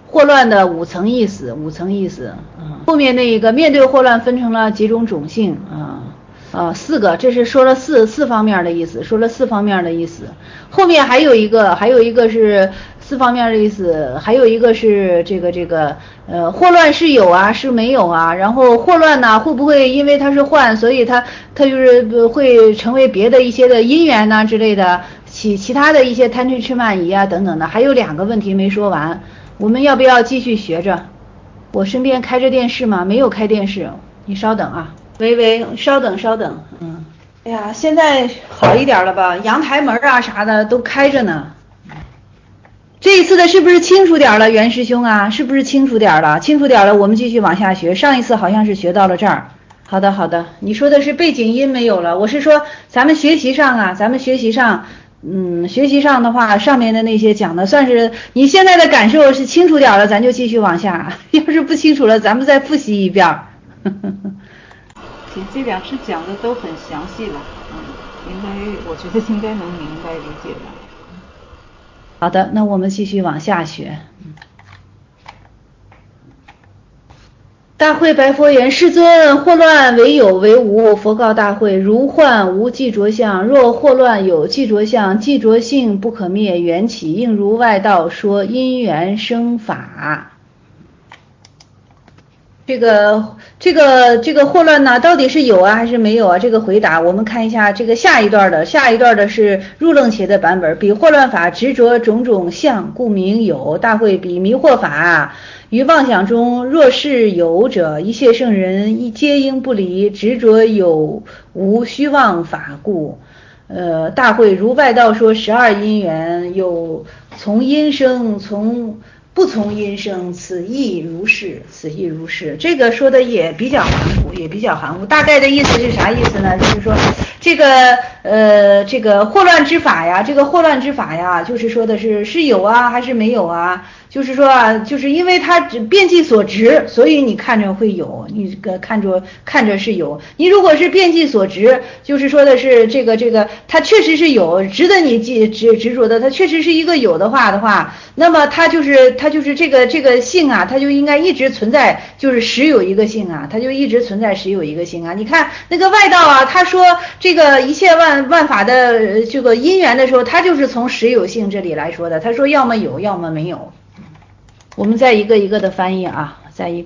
S2: 霍乱的五层意思，后面那个面对霍乱分成了几种种性四个，这是说了四方面的意思，后面还有一个是四方面的意思，还有一个是霍乱是有啊是没有啊，然后霍乱呢会不会因为它是患，所以它就是会成为别的一些的因缘呐之类的，其他的一些贪嗔痴慢疑啊等等的，还有2个问题没说完，我们要不要继续学着？我身边开着电视吗？没有开电视，你稍等啊。喂，稍等，哎呀，现在好一点了吧？阳台门啊啥的都开着呢。这一次的是不是清楚点了，袁师兄啊？是不是清楚点了？我们继续往下学。上一次好像是学到了这儿。好的，你说的是背景音没有了，我是说咱们学习上的话，上面的那些讲的算是你现在的感受是清楚点了，咱就继续往下。要是不清楚了，咱们再复习一遍。
S1: 这2次讲的都很详细了，我觉得应该能明白理解了。
S2: 好的，那我们继续往下学。大会白佛言：世尊，霍乱为有为无？佛告大会：如幻无记着相，若霍乱有记着相，记着性不可灭，缘起应如外道说因缘生法。这个霍乱呢，到底是有啊还是没有啊？这个回答我们看一下这个下一段的是入楞伽的版本，彼霍乱法执着种种相，故名有。大会彼迷惑法于妄想中，若是有者，一切圣人皆应不离，执着有无虚妄法故。大会如外道说12因缘，有从因生，从不从因生，此亦如是。这个说的也比较含糊，大概的意思是啥意思呢？就是说这个霍乱之法呀，就是说的是有啊还是没有啊？就是说啊，就是因为它遍计所执，所以你看着会有，你看着是有。你如果是遍计所执，就是说的是这个它确实是有，值得你执着的，它确实是一个有的话，那么它就是这个性啊，它就应该一直存在，就是实有一个性啊，它就一直存在实有一个性啊。你看那个外道啊，他说这个一切万法的这个因缘的时候，他就是从实有性这里来说的，他说要么有，要么没有。我们再一个一个的翻译啊，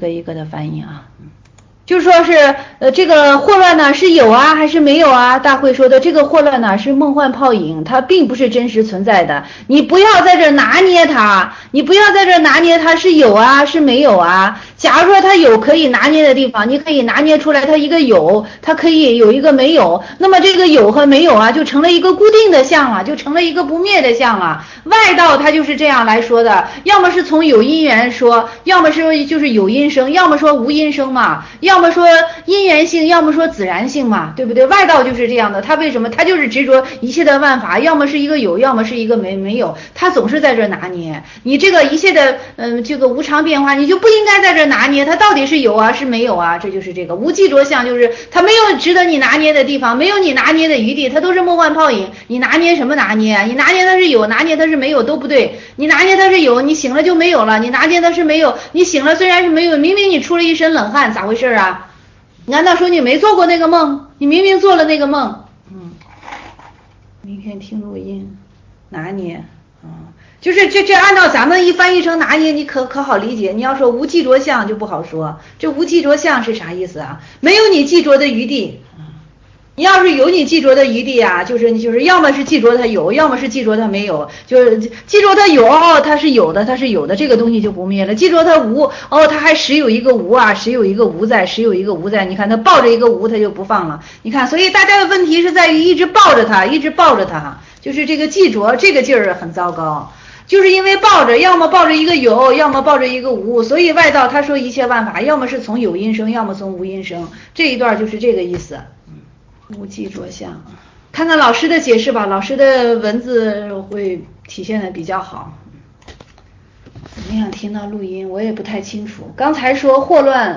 S2: 就是说是这个霍乱呢是有啊还是没有啊？大会说的这个霍乱呢是梦幻泡影，它并不是真实存在的，你不要在这拿捏它是有啊是没有啊。假如说它有可以拿捏的地方，你可以拿捏出来它一个有，它可以有一个没有，那么这个有和没有啊就成了一个固定的相了，就成了一个不灭的相了。外道它就是这样来说的，要么是从有因缘说，要么是就是有因生，要么说无因生嘛，要么说因缘性，要么说自然性嘛，对不对？外道就是这样的，他为什么？他就是执着一切的万法，要么是一个有，要么是一个没有，他总是在这拿捏。你这个一切的这个无常变化，你就不应该在这拿捏，它到底是有啊是没有啊？这就是这个无记着相，就是它没有值得你拿捏的地方，没有你拿捏的余地，它都是梦幻泡影。你拿捏什么拿捏啊？你拿捏它是有，拿捏它是没有都不对。你拿捏它是有，你醒了就没有了；你拿捏它是没有，你醒了虽然是没有，明明你出了一身冷汗，咋回事啊？难道说你没做过那个梦？你明明做了那个梦。明天听录音，拿捏。就是这按照咱们一翻译成拿捏，你可好理解。你要说无记着相就不好说，这无记着相是啥意思啊？没有你记着的余地。你要是有你记着的余地啊，就是要么是记着它有，要么是记着它没有。就是记着它有它是有的，这个东西就不灭了。记着它无它还实有一个无啊，实有一个无在。你看它抱着一个无，它就不放了。你看，所以大家的问题是在于一直抱着它，就是这个记着这个劲儿很糟糕。就是因为抱着，要么抱着一个有，要么抱着一个无，所以外道他说一切万法，要么是从有因生，要么从无因生。这一段就是这个意思。无记着相，看看老师的解释吧，老师的文字会体现的比较好。怎么样听到录音？我也不太清楚。刚才说霍乱，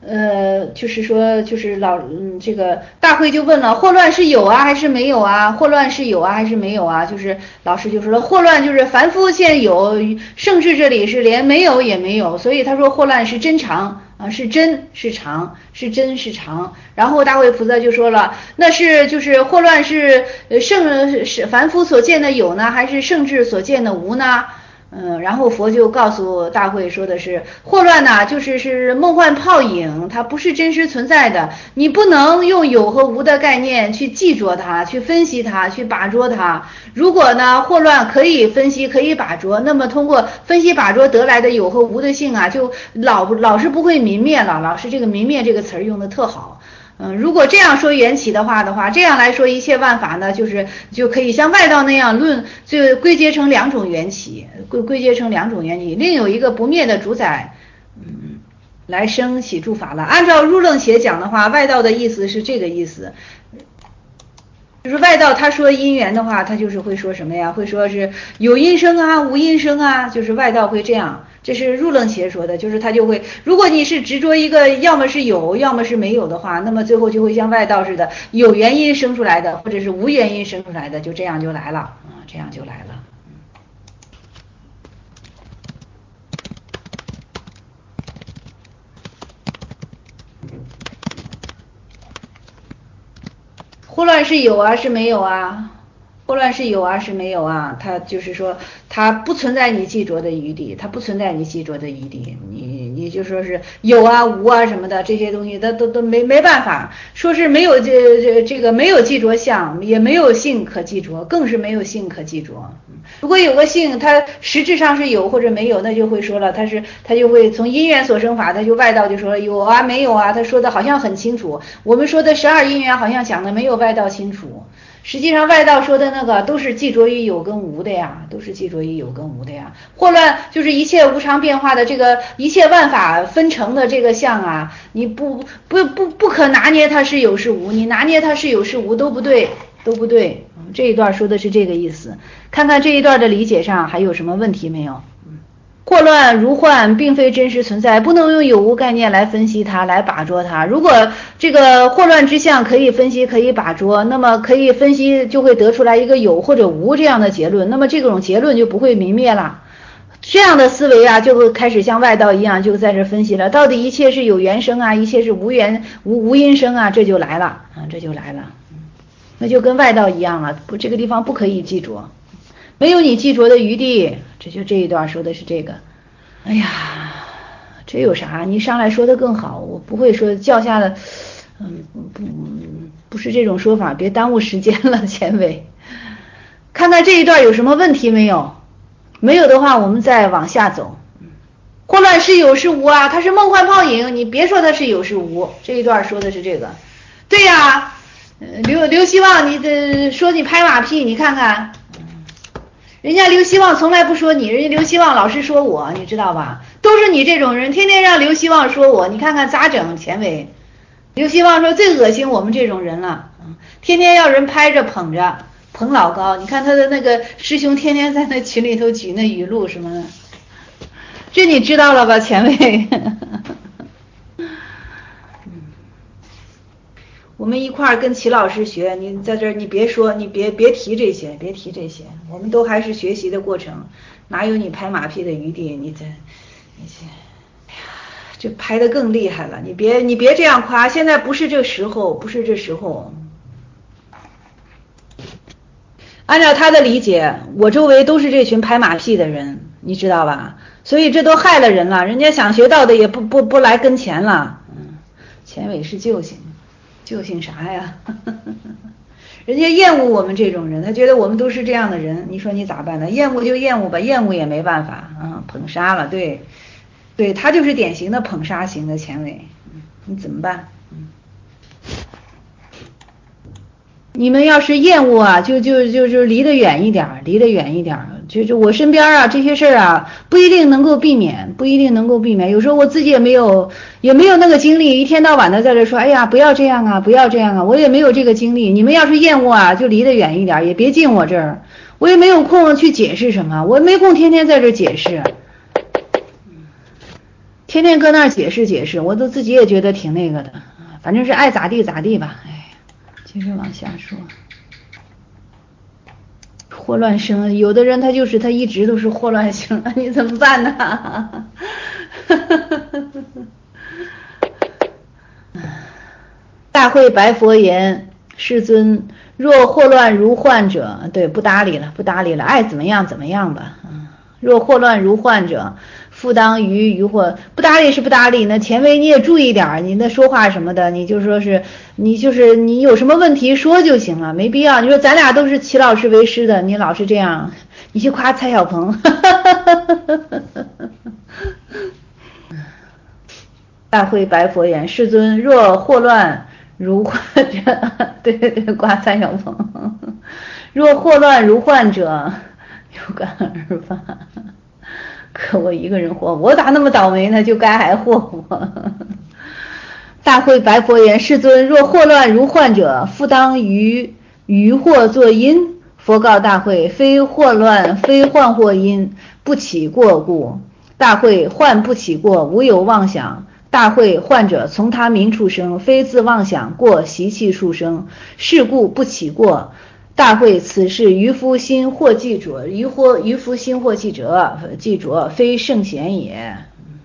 S2: 就是说，就是这个大会就问了，霍乱是有啊还是没有啊？霍乱是有啊还是没有啊？就是老师就说了，霍乱就是凡夫现有，圣智这里是连没有也没有，所以他说霍乱是真常啊，是真是常，是真是常。然后大会菩萨就说了，那是就是霍乱是是凡夫所见的有呢，还是圣智所见的无呢？然后佛就告诉大会说的是，霍乱呢，是梦幻泡影，它不是真实存在的，你不能用有和无的概念去记着它，去分析它，去把捉它。如果呢，霍乱可以分析，可以把捉，那么通过分析把捉得来的有和无的性啊，就老是不会泯灭了。老师这个泯灭这个词儿用的特好。如果这样说缘起的话，这样来说一切万法呢，就可以像外道那样就归结成两种缘起，归结成两种缘起，另有一个不灭的主宰，来生起诸法了。按照入楞伽讲的话，外道的意思是这个意思，就是外道他说因缘的话，他就是会说什么呀？会说是有因生啊，无因生啊，就是外道会这样。这是入楞伽说的，就是他就会，如果你是执着一个要么是有，要么是没有的话，那么最后就会像外道似的，有原因生出来的，或者是无原因生出来的，就这样就来了啊，这样就来了。霍乱是有啊，是没有啊？霍乱是有啊，是没有啊？它就是说，它不存在你记着的余地，它不存在你记着的余地。你就说是有啊、无啊什么的这些东西，它都没办法说是没有这个没有记着相，也没有性可记着，更是没有性可记着。如果有个性，它实质上是有或者没有，那就会说了，它就会从因缘所生法，它就外道就说了有啊没有啊，他说的好像很清楚。我们说的12因缘好像讲的没有外道清楚。实际上外道说的那个都是记着于有跟无的呀，都是记着于有跟无的呀。霍乱就是一切无常变化的这个一切万法分成的这个相啊，你不可拿捏它是有是无，你拿捏它是有是无都不对，都不对。这一段说的是这个意思，看看这一段的理解上还有什么问题没有？霍乱如幻，并非真实存在，不能用有无概念来分析它，来把捉它。如果这个霍乱之相可以分析，可以把捉，那么可以分析就会得出来一个有或者无这样的结论，那么这种结论就不会泯灭了。这样的思维啊，就会开始像外道一样，就在这分析了，到底一切是有缘生啊，一切是无因生啊，这就来了啊，这就来了。那就跟外道一样了，这个地方不可以记着。没有你记着的余地，这一段说的是这个。哎呀，这有啥？你上来说的更好，我不会说叫下的，不是这种说法，别耽误时间了，前伟。看看这一段有什么问题没有？没有的话，我们再往下走。霍乱是有是无啊？它是梦幻泡影，你别说它是有是无。这一段说的是这个。对呀，刘希望，你说你拍马屁，你看看。人家刘希望从来不说你，人家刘希望老是说我，你知道吧？都是你这种人，天天让刘希望说我，你看看咋整？前伟，刘希望说最恶心我们这种人了，天天要人拍着捧着，捧老高。你看他的那个师兄天天在那群里头举那语录什么的，这你知道了吧，前伟？我们一块儿跟齐老师学，你在这儿你别说，你别提这些，别提这些，我们都还是学习的过程，哪有你拍马屁的余地？你这，哎呀，这拍的更厉害了，你别这样夸，现在不是这时候，不是这时候。按照他的理解，我周围都是这群拍马屁的人，你知道吧？所以这都害了人了，人家想学到的也不来跟前了。前伟是救星。救星啥呀？人家厌恶我们这种人，他觉得我们都是这样的人，你说你咋办呢？厌恶就厌恶吧，厌恶也没办法啊，捧杀了，对，他就是典型的捧杀型的前卫，你怎么办？你们要是厌恶啊，就离得远一点，离得远一点。就我身边啊，这些事儿啊，不一定能够避免，不一定能够避免。有时候我自己也没有那个精力，一天到晚的在这说，哎呀，不要这样啊，不要这样啊，我也没有这个精力。你们要是厌恶啊，就离得远一点，也别进我这儿，我也没有空去解释什么，我没空天天在这解释。 天天搁那儿解释解释，我都自己也觉得挺那个的，反正是爱咋地咋地吧。哎，接着往下说。霍乱生，有的人他一直都是霍乱型，你怎么办呢？大会白佛言：世尊，若霍乱如患者，对，不搭理了，爱怎么样怎么样吧。若霍乱如患者，复当于或不搭理是不搭理呢？前卫你也注意点，你那说话什么的，你就说是你有什么问题说就行了，没必要。你说咱俩都是齐老师为师的，你老是这样，你去夸蔡小鹏。大会白佛言：世尊，若霍乱如患者，对，夸蔡小鹏。若霍乱如患者，有感而发。可我一个人祸，我咋那么倒霉呢？就该还祸我。大会白佛言：世尊，若霍乱如患者，复当于祸作因。佛告大会：非霍乱，非患祸因，不起过故。大会患不起过，无有妄想。大会患者从他名处生，非自妄想过习气数生，是故不起过。大会此事渔夫心或记着，渔夫心或记着，非圣贤也。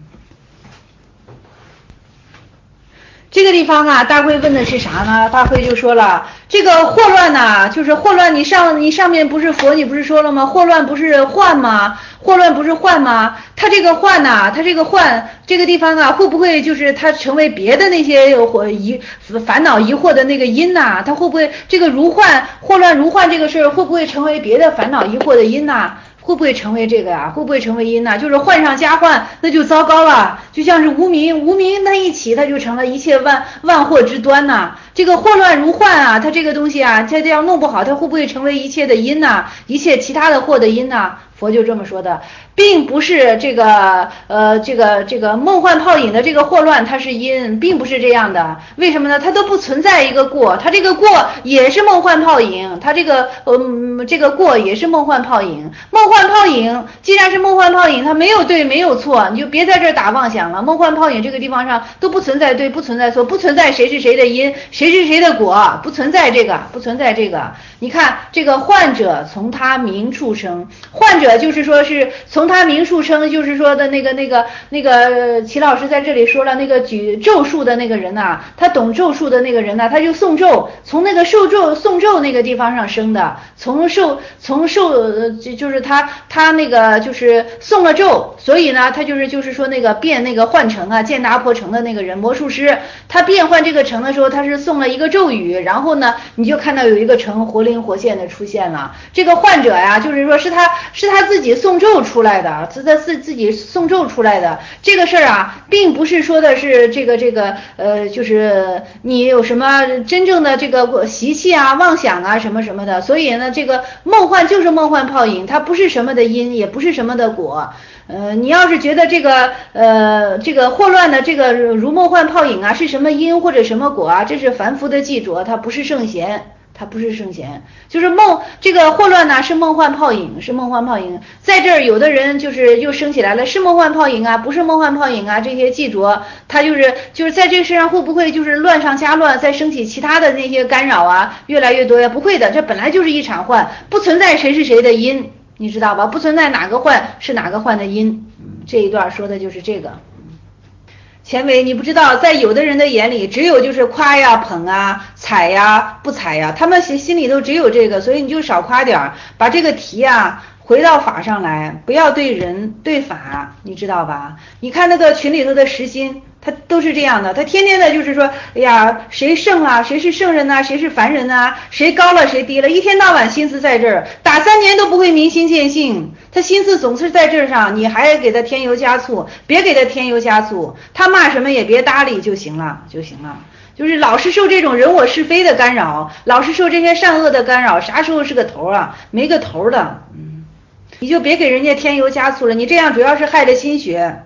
S2: 这个地方啊，大会问的是啥呢？大会就说了，这个霍乱呐，就是霍乱，你上面不是佛，你不是说了吗？霍乱不是患吗？霍乱不是患吗？它这个患呐，它这个患这个地方啊，会不会就是它成为别的那些烦恼疑惑的那个因呐？它会不会这个霍乱如患这个事儿，会不会成为别的烦恼疑惑的因呐？会不会成为这个呀？会不会成为因呢？就是患上加患，那就糟糕了。就像是无名它一起，它就成了一切万祸之端呐。这个霍乱如患啊，它这个东西啊，它这样弄不好，它会不会成为一切的因呢？一切其他的祸的因呢？佛就这么说的，并不是这个梦幻泡影的这个霍乱它是因，并不是这样的。为什么呢？它都不存在一个过，它这个过也是梦幻泡影，它这个过也是梦幻泡影。梦幻泡影既然是梦幻泡影，它没有对没有错，你就别在这儿打妄想了。梦幻泡影这个地方上都不存在对，不存在错，不存在谁是谁的因，谁是谁的果，不存在这个，不存在这个。你看这个患者从他名处生，患者就是说是从他名处生，就是说的那个齐老师在这里说了，那个举咒术的那个人呐，他懂咒术的那个人呐，他就诵咒，从那个诵咒那个地方上生的，从就是他那个就是诵了咒，所以呢他就是说那个变那个幻城啊，见达婆城的那个人魔术师，他变换这个城的时候，他是诵了一个咒语，然后呢你就看到有一个城活灵活现的出现了。这个患者呀，就是说是他自己诵咒出来的，是他自己诵咒出来的。这个事儿啊，并不是说的是就是你有什么真正的这个习气啊、妄想啊什么什么的。所以呢，这个梦幻就是梦幻泡影，它不是什么的因，也不是什么的果。你要是觉得这个霍乱的这个如梦幻泡影啊是什么因或者什么果啊，这是凡夫的记着，它不是圣贤。它不是圣贤，就是这个霍乱呢是梦幻泡影，是梦幻泡影。在这儿有的人就是又升起来了，是梦幻泡影啊，不是梦幻泡影啊，这些记着，他就是在这个世上会不会就是乱上加乱，再升起其他的那些干扰啊，越来越多呀？不会的，这本来就是一场幻，不存在谁是谁的因，你知道吧？不存在哪个幻是哪个幻的因。这一段说的就是这个。前伟，你不知道，在有的人的眼里，只有就是夸呀、捧啊、踩呀、不踩呀，他们心里头只有这个，所以你就少夸点，把这个题啊回到法上来，不要对人对法，你知道吧？你看那个群里头的实心，他都是这样的，他天天的就是说，哎呀，谁圣了，谁是圣人呐，谁是凡人呐，谁高了谁低了，一天到晚心思在这儿，打3年都不会明心见性。他心思总是在这上，你还给他添油加醋，别给他添油加醋，他骂什么也别搭理就行了。就是老是受这种人我是非的干扰，老是受这些善恶的干扰，啥时候是个头啊？没个头的。你就别给人家添油加醋了，你这样主要是害了心学。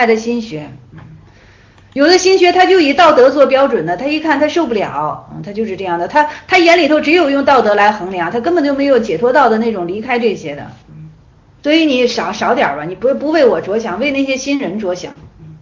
S2: 有的心学他就以道德做标准的，他一看他受不了，他就是这样的，他眼里头只有用道德来衡量，他根本就没有解脱道的那种离开这些的。所以你少点吧，你不为我着想，为那些新人着想。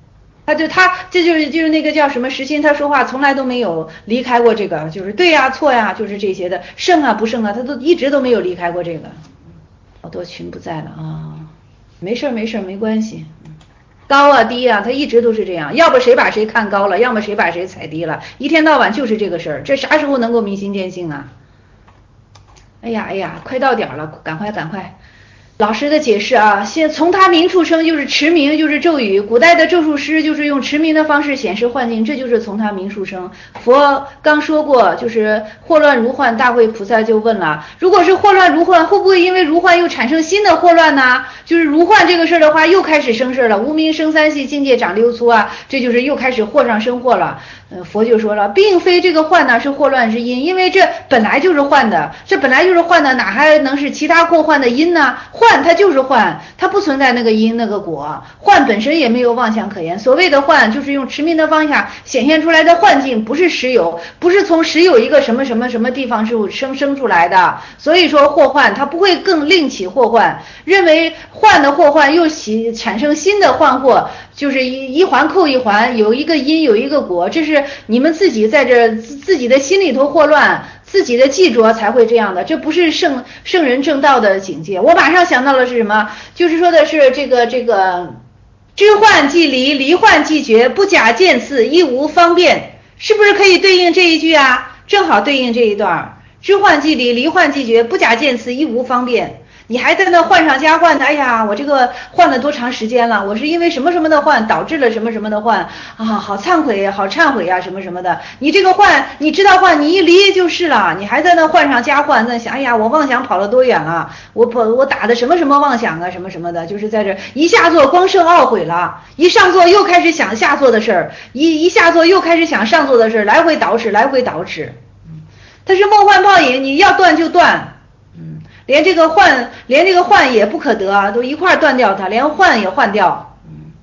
S2: 这就是那个叫什么实心，他说话从来都没有离开过这个，就是对呀错呀，就是这些的胜啊不胜啊，他都一直都没有离开过这个。好多群不在了啊，没事没关系。高啊低啊，他一直都是这样，要不谁把谁看高了，要么谁把谁踩低了，一天到晚就是这个事儿，这啥时候能够明心见性啊？哎呀，快到点了，赶快。老师的解释啊，从他明处生就是持明，就是咒语。古代的咒术师就是用持明的方式显示幻境，这就是从他明处生。佛刚说过，就是祸乱如幻，大会菩萨就问了，如果是祸乱如幻，会不会因为如幻又产生新的祸乱呢？就是如幻这个事儿的话，又开始生事了，无明生三系，境界长六粗啊，这就是又开始祸上生祸了。佛就说了，并非这个幻呢是祸乱之因，因为这本来就是幻的，哪还能是其他过幻的因呢？幻它就是幻，它不存在那个因那个果，幻本身也没有妄想可言。所谓的幻，就是用持明的方向显现出来的幻境，不是实有，不是从实有一个什么地方是生出来的。所以说祸患它不会更另起祸患，认为幻的祸患又产生新的幻祸，就是一环扣一环，有一个因有一个果，这是你们自己在这自己的心里头祸乱，自己的记着才会这样的，这不是圣人正道的境界。我马上想到了是什么，就是说的是这个知幻即离，离幻即觉，不假见次，亦无方便，是不是可以对应这一句啊？正好对应这一段，知幻即离，离幻即觉，不假见次，亦无方便。你还在那换上加换的，哎呀，我这个换了多长时间了？我是因为什么的换导致了什么的换啊？好忏悔，好忏悔啊，什么的。你这个换，你知道换，你一离就是了。你还在那换上加换，那想，哎呀，我妄想跑了多远了？我打的什么妄想啊，什么的，就是在这一下座光剩懊悔了，一上座又开始想下座的事儿，一下座又开始想上座的事儿，来回倒饬。它是梦幻泡影，你要断就断。连这个幻也不可得啊，都一块断掉它，连幻也换掉。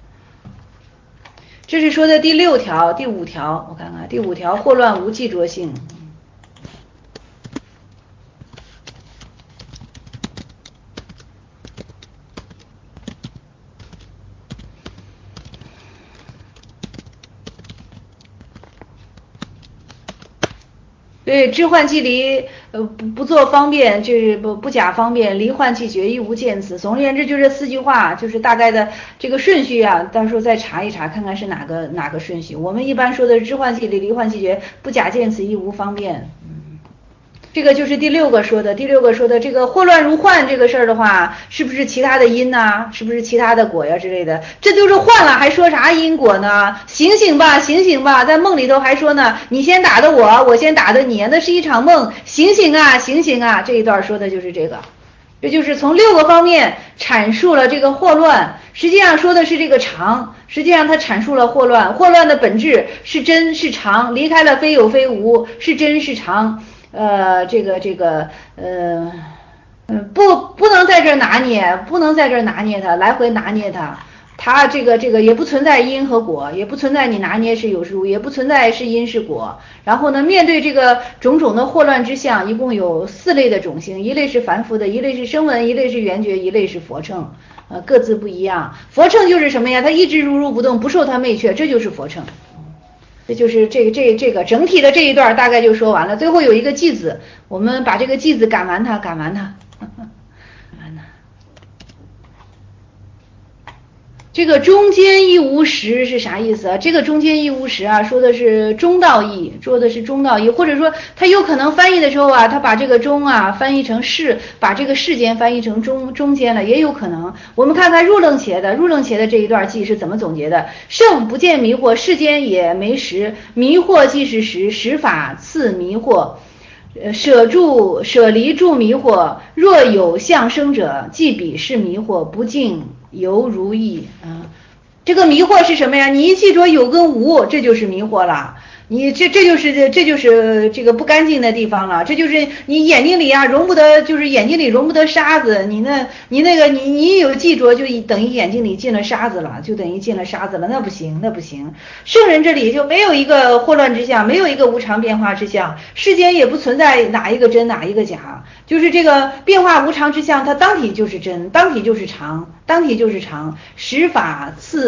S2: 这是说的第5条，第5条，我看看第5条，祸乱无记着性。对，知幻即离，不做方便，就是不假方便，离幻即觉，亦无见此。总而言之，就这4句话，就是大概的这个顺序啊，到时候再查一查，看看是哪个顺序。我们一般说的知幻即离，离幻即觉，不假见此，亦无方便。这个就是第6个说的这个祸乱如幻这个事儿的话，是不是其他的因呐？是不是其他的果呀之类的？这就是幻了，还说啥因果呢？醒醒吧，在梦里头还说呢，你先打的我先打的你，那是一场梦，醒醒啊！这一段说的就是这个，这就是从6个方面阐述了这个祸乱，实际上说的是这个常，实际上它阐述了祸乱的本质是真是常，离开了非有非无，是真是常。不能在这儿拿捏它，来回拿捏它这个也不存在因和果，也不存在你拿捏是有是无，也不存在是因是果。然后呢，面对这个种种的祸乱之相，一共有4类的种性，一类是凡夫的，一类是声闻，一类是缘觉，一类是佛乘，各自不一样。佛乘就是什么呀？它一直如如不动，不受它魅却，这就是佛乘。这就是这个整体的这一段大概就说完了，最后有一个偈子，我们把这个偈子赶完它。这个中间一无实是啥意思啊？这个中间一无实啊，说的是中道义，或者说他有可能翻译的时候啊，他把这个中啊翻译成世，把这个世间翻译成中间了，也有可能。我们看看入楞伽的这一段偈是怎么总结的：圣不见迷惑，世间也没实，迷惑即是实，实法次迷惑。舍离助迷惑，若有相生者，即彼是迷惑，不尽犹如意啊。这个迷惑是什么呀？你一记着有跟无，这就是迷惑了。你这就是这个不干净的地方了，这就是你眼睛里啊容不得沙子，你有记着就等于眼睛里进了沙子了，那不行。圣人这里就没有一个祸乱之相，没有一个无常变化之相，世间也不存在哪一个真哪一个假，就是这个变化无常之相，它当体就是真，当体就是常，实法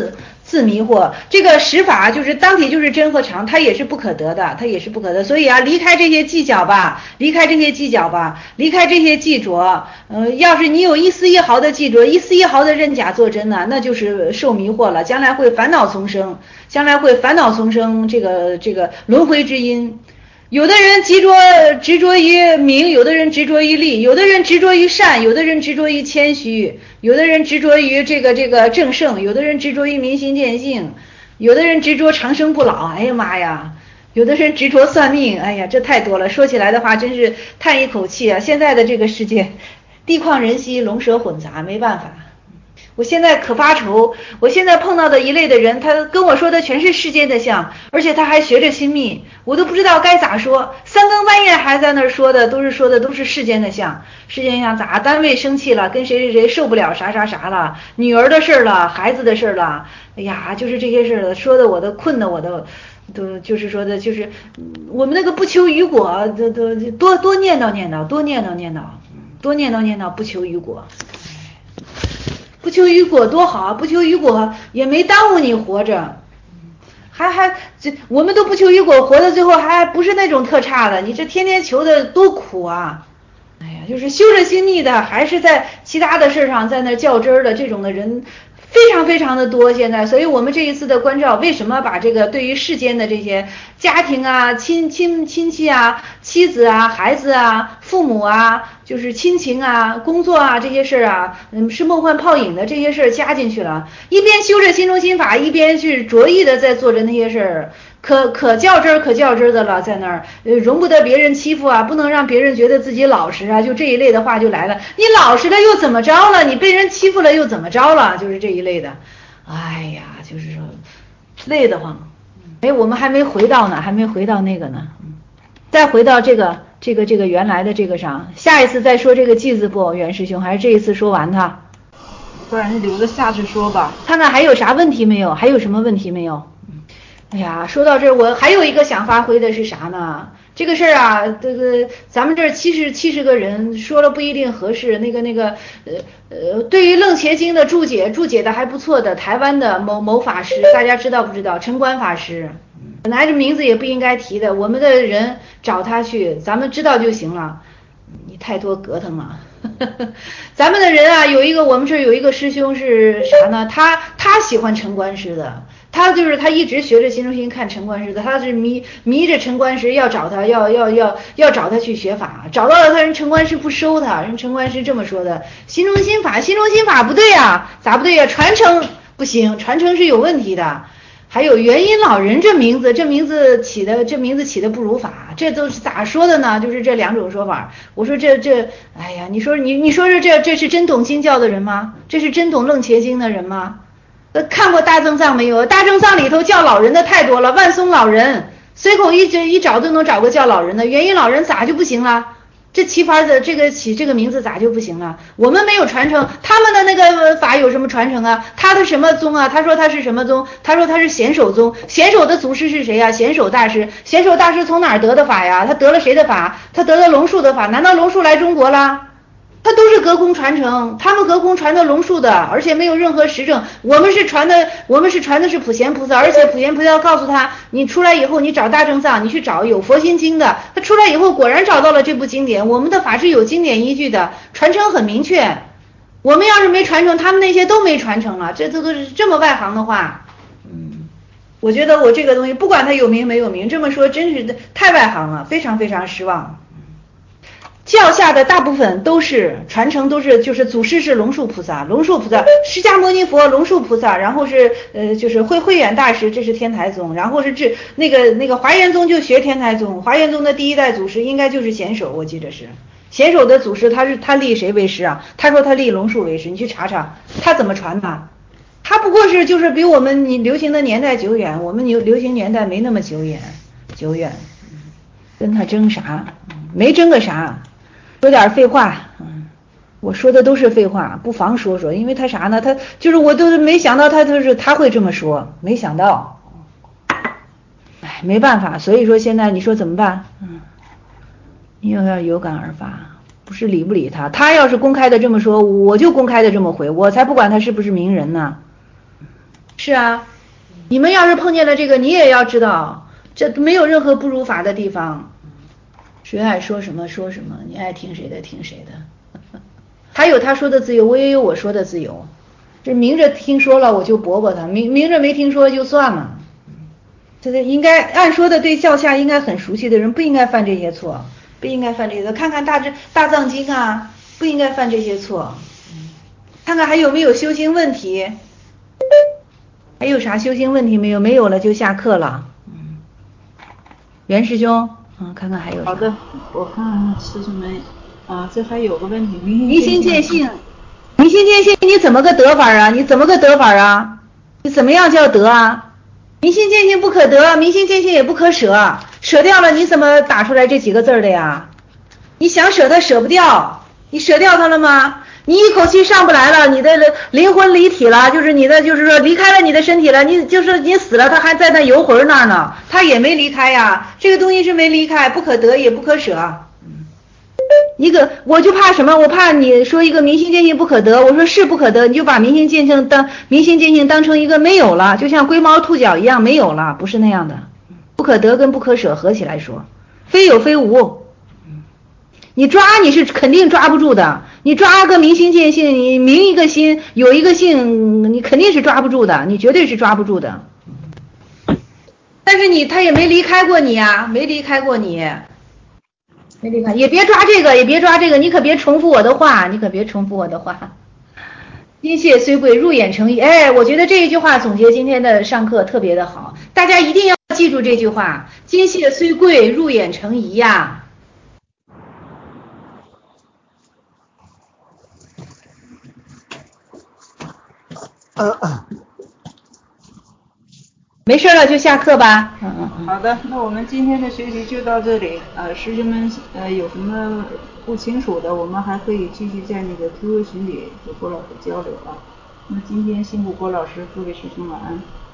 S2: 自迷惑。这个实法就是当体就是真和常，它也是不可得的，它也是不可得。所以啊，离开这些计较吧，离开这些计较吧，离开这些执着。要是你有一丝一毫的执着，一丝一毫的认假作真呢，那就是受迷惑了，将来会烦恼丛生，将来会烦恼丛生，这个轮回之因。有的人执着于名，有的人执着于利，有的人执着于善，有的人执着于谦虚，有的人执着于这个正胜，有的人执着于明心见性，有的人执着长生不老。哎呀妈呀，有的人执着算命。哎呀，这太多了，说起来的话真是叹一口气啊！现在的这个世界，地旷人稀，龙蛇混杂，没办法。我现在可发愁，我现在碰到的一类的人，他跟我说的全是世间的相，而且他还学着亲密，我都不知道该咋说。三更半夜还在那儿说的都是世间的相，世间相咋？单位生气了，跟谁谁谁受不了啥了，女儿的事了，孩子的事了，哎呀，就是这些事了，说的我都困的我都就是说的就是我们那个不求于果，多念叨念叨，多念叨念叨，不求于果。不求于果多好啊！不求于果也没耽误你活着，我们都不求于果，活到最后还不是那种特差的，你这天天求的多苦啊！哎呀，就是修着心密的，还是在其他的事上在那较真儿的这种的人非常非常的多。现在，所以我们这一次的关照，为什么把这个对于世间的这些家庭啊、亲戚啊、妻子啊、孩子啊、父母啊，就是亲情啊、工作啊这些事啊，是梦幻泡影的这些事加进去了，一边修着心中心法，一边去着意的在做着那些事儿。可较真儿的了，在那儿容不得别人欺负啊，不能让别人觉得自己老实啊，就这一类的话就来了。你老实了又怎么着了？你被人欺负了又怎么着了？就是这一类的。哎呀，就是说累得慌。哎，我们还没回到呢，还没回到那个呢。再回到这个原来的这个上，下一次再说这个记字不，袁师兄，还是这一次说完它？
S1: 不然留着下次说吧。
S2: 看看还有啥问题没有？还有什么问题没有？哎呀，说到这儿，我还有一个想发挥的是啥呢？这个事儿啊，咱们这儿70个人说了不一定合适。对于《楞伽经》的注解的还不错的台湾的某法师，大家知道不知道？陈观法师，本来这名字也不应该提的，我们的人找他去，咱们知道就行了。你太多格腾了。咱们的人啊，我们这儿有一个师兄是啥呢？他喜欢陈观师的。他一直学着心中心看陈观师的，他是迷着陈观师，要找他要找他去学法，找到了他，人陈观师不收他，人陈观师这么说的：心中心法不对啊，咋不对啊？传承不行，传承是有问题的。还有元音老人这名字起的不如法，这都是咋说的呢？就是这两种说法。我说哎呀，你说这是真懂经教的人吗？这是真懂楞伽经的人吗？看过大正藏没有？大正藏里头叫老人的太多了，万松老人随口一找都能找个叫老人的，元音老人咋就不行了？这起法的起这个名字咋就不行了？我们没有传承，他们的那个法有什么传承啊？他的什么宗啊？他说他是什么宗？他说他是显首宗。显首的祖师是谁呀？显首大师。显首大师从哪儿得的法呀？他得了谁的法？他得了龙树的法。难道龙树来中国了？他都是隔空传承，他们隔空传的龙树的，而且没有任何实证。我们是传的是普贤菩萨，而且普贤菩萨要告诉他，你出来以后你找大正藏，你去找有佛心经的。他出来以后果然找到了这部经典，我们的法是有经典依据的，传承很明确。我们要是没传承，他们那些都没传承了，这都是这么外行的话。我觉得我这个东西不管它有名没有名，这么说真是太外行了，非常非常失望。教下的大部分都是传承，就是祖师是龙树菩萨，释迦牟尼佛，龙树菩萨，然后是就是慧远大师，这是天台宗，然后是那个华严宗就学天台宗，华严宗的第一代祖师应该就是显首，我记着是显首的祖师，他立谁为师啊？他说他立龙树为师，你去查查他怎么传的。他不过是就是比我们流行的年代久远，我们流行年代没那么久远，跟他争啥？没争个啥。说点废话，我说的都是废话，不妨说说，因为他啥呢？他就是我都没想到他会这么说，没想到，哎，没办法，所以说现在你说怎么办？又要有感而发，不是理不理他，他要是公开的这么说，我就公开的这么回，我才不管他是不是名人呢。是啊， 你们要是碰见了这个，你也要知道，这没有任何不如法的地方。谁爱说什么说什么，你爱听谁的听谁的。他有他说的自由，我也有我说的自由。这明着听说了我就驳驳他，明着没听说就算了。这个应该按说的对教下应该很熟悉的人不应该犯这些错，不应该犯这些错。看看大藏经啊，不应该犯这些错。看看还有没有修行问题，还有啥修行问题没有？没有了就下课了。袁师兄，看看还有啥。
S1: 好的，我看师兄们这还有个问题，
S2: 明心见性，明心见性你怎么个得法啊？你怎么个得法啊？你怎么样叫得啊？明心见性不可得，明心见性也不可舍，舍掉了你怎么打出来这几个字的呀？你想舍它舍不掉，你舍掉它了吗？你一口气上不来了，你的灵魂离体了，就是你的就是说离开了你的身体了，你就是你死了，它还在那游魂那儿呢，它也没离开呀，这个东西是没离开，不可得也不可舍。我就怕什么？我怕你说一个明心见性不可得，我说是不可得，你就把明心见性当成一个没有了，就像龟毛兔角一样没有了，不是那样的。不可得跟不可舍合起来说，非有非无。你抓你是肯定抓不住的，你抓个明心见性，你明一个心有一个性，你肯定是抓不住的，你绝对是抓不住的。但是他也没离开过你啊，没离开过你。没离开，也别抓这个，也别抓这个，你可别重复我的话，你可别重复我的话。金屑虽贵，入眼成仪。哎，我觉得这一句话总结今天的上课特别的好，大家一定要记住这句话：金屑虽贵，入眼成仪呀。没事了就下课吧。
S1: 好的，那我们今天的学习就到这里。师兄们有什么不清楚的，我们还可以继续在那个 QQ 群里和郭老师交流啊。那今天辛苦郭老师，各位师兄晚安。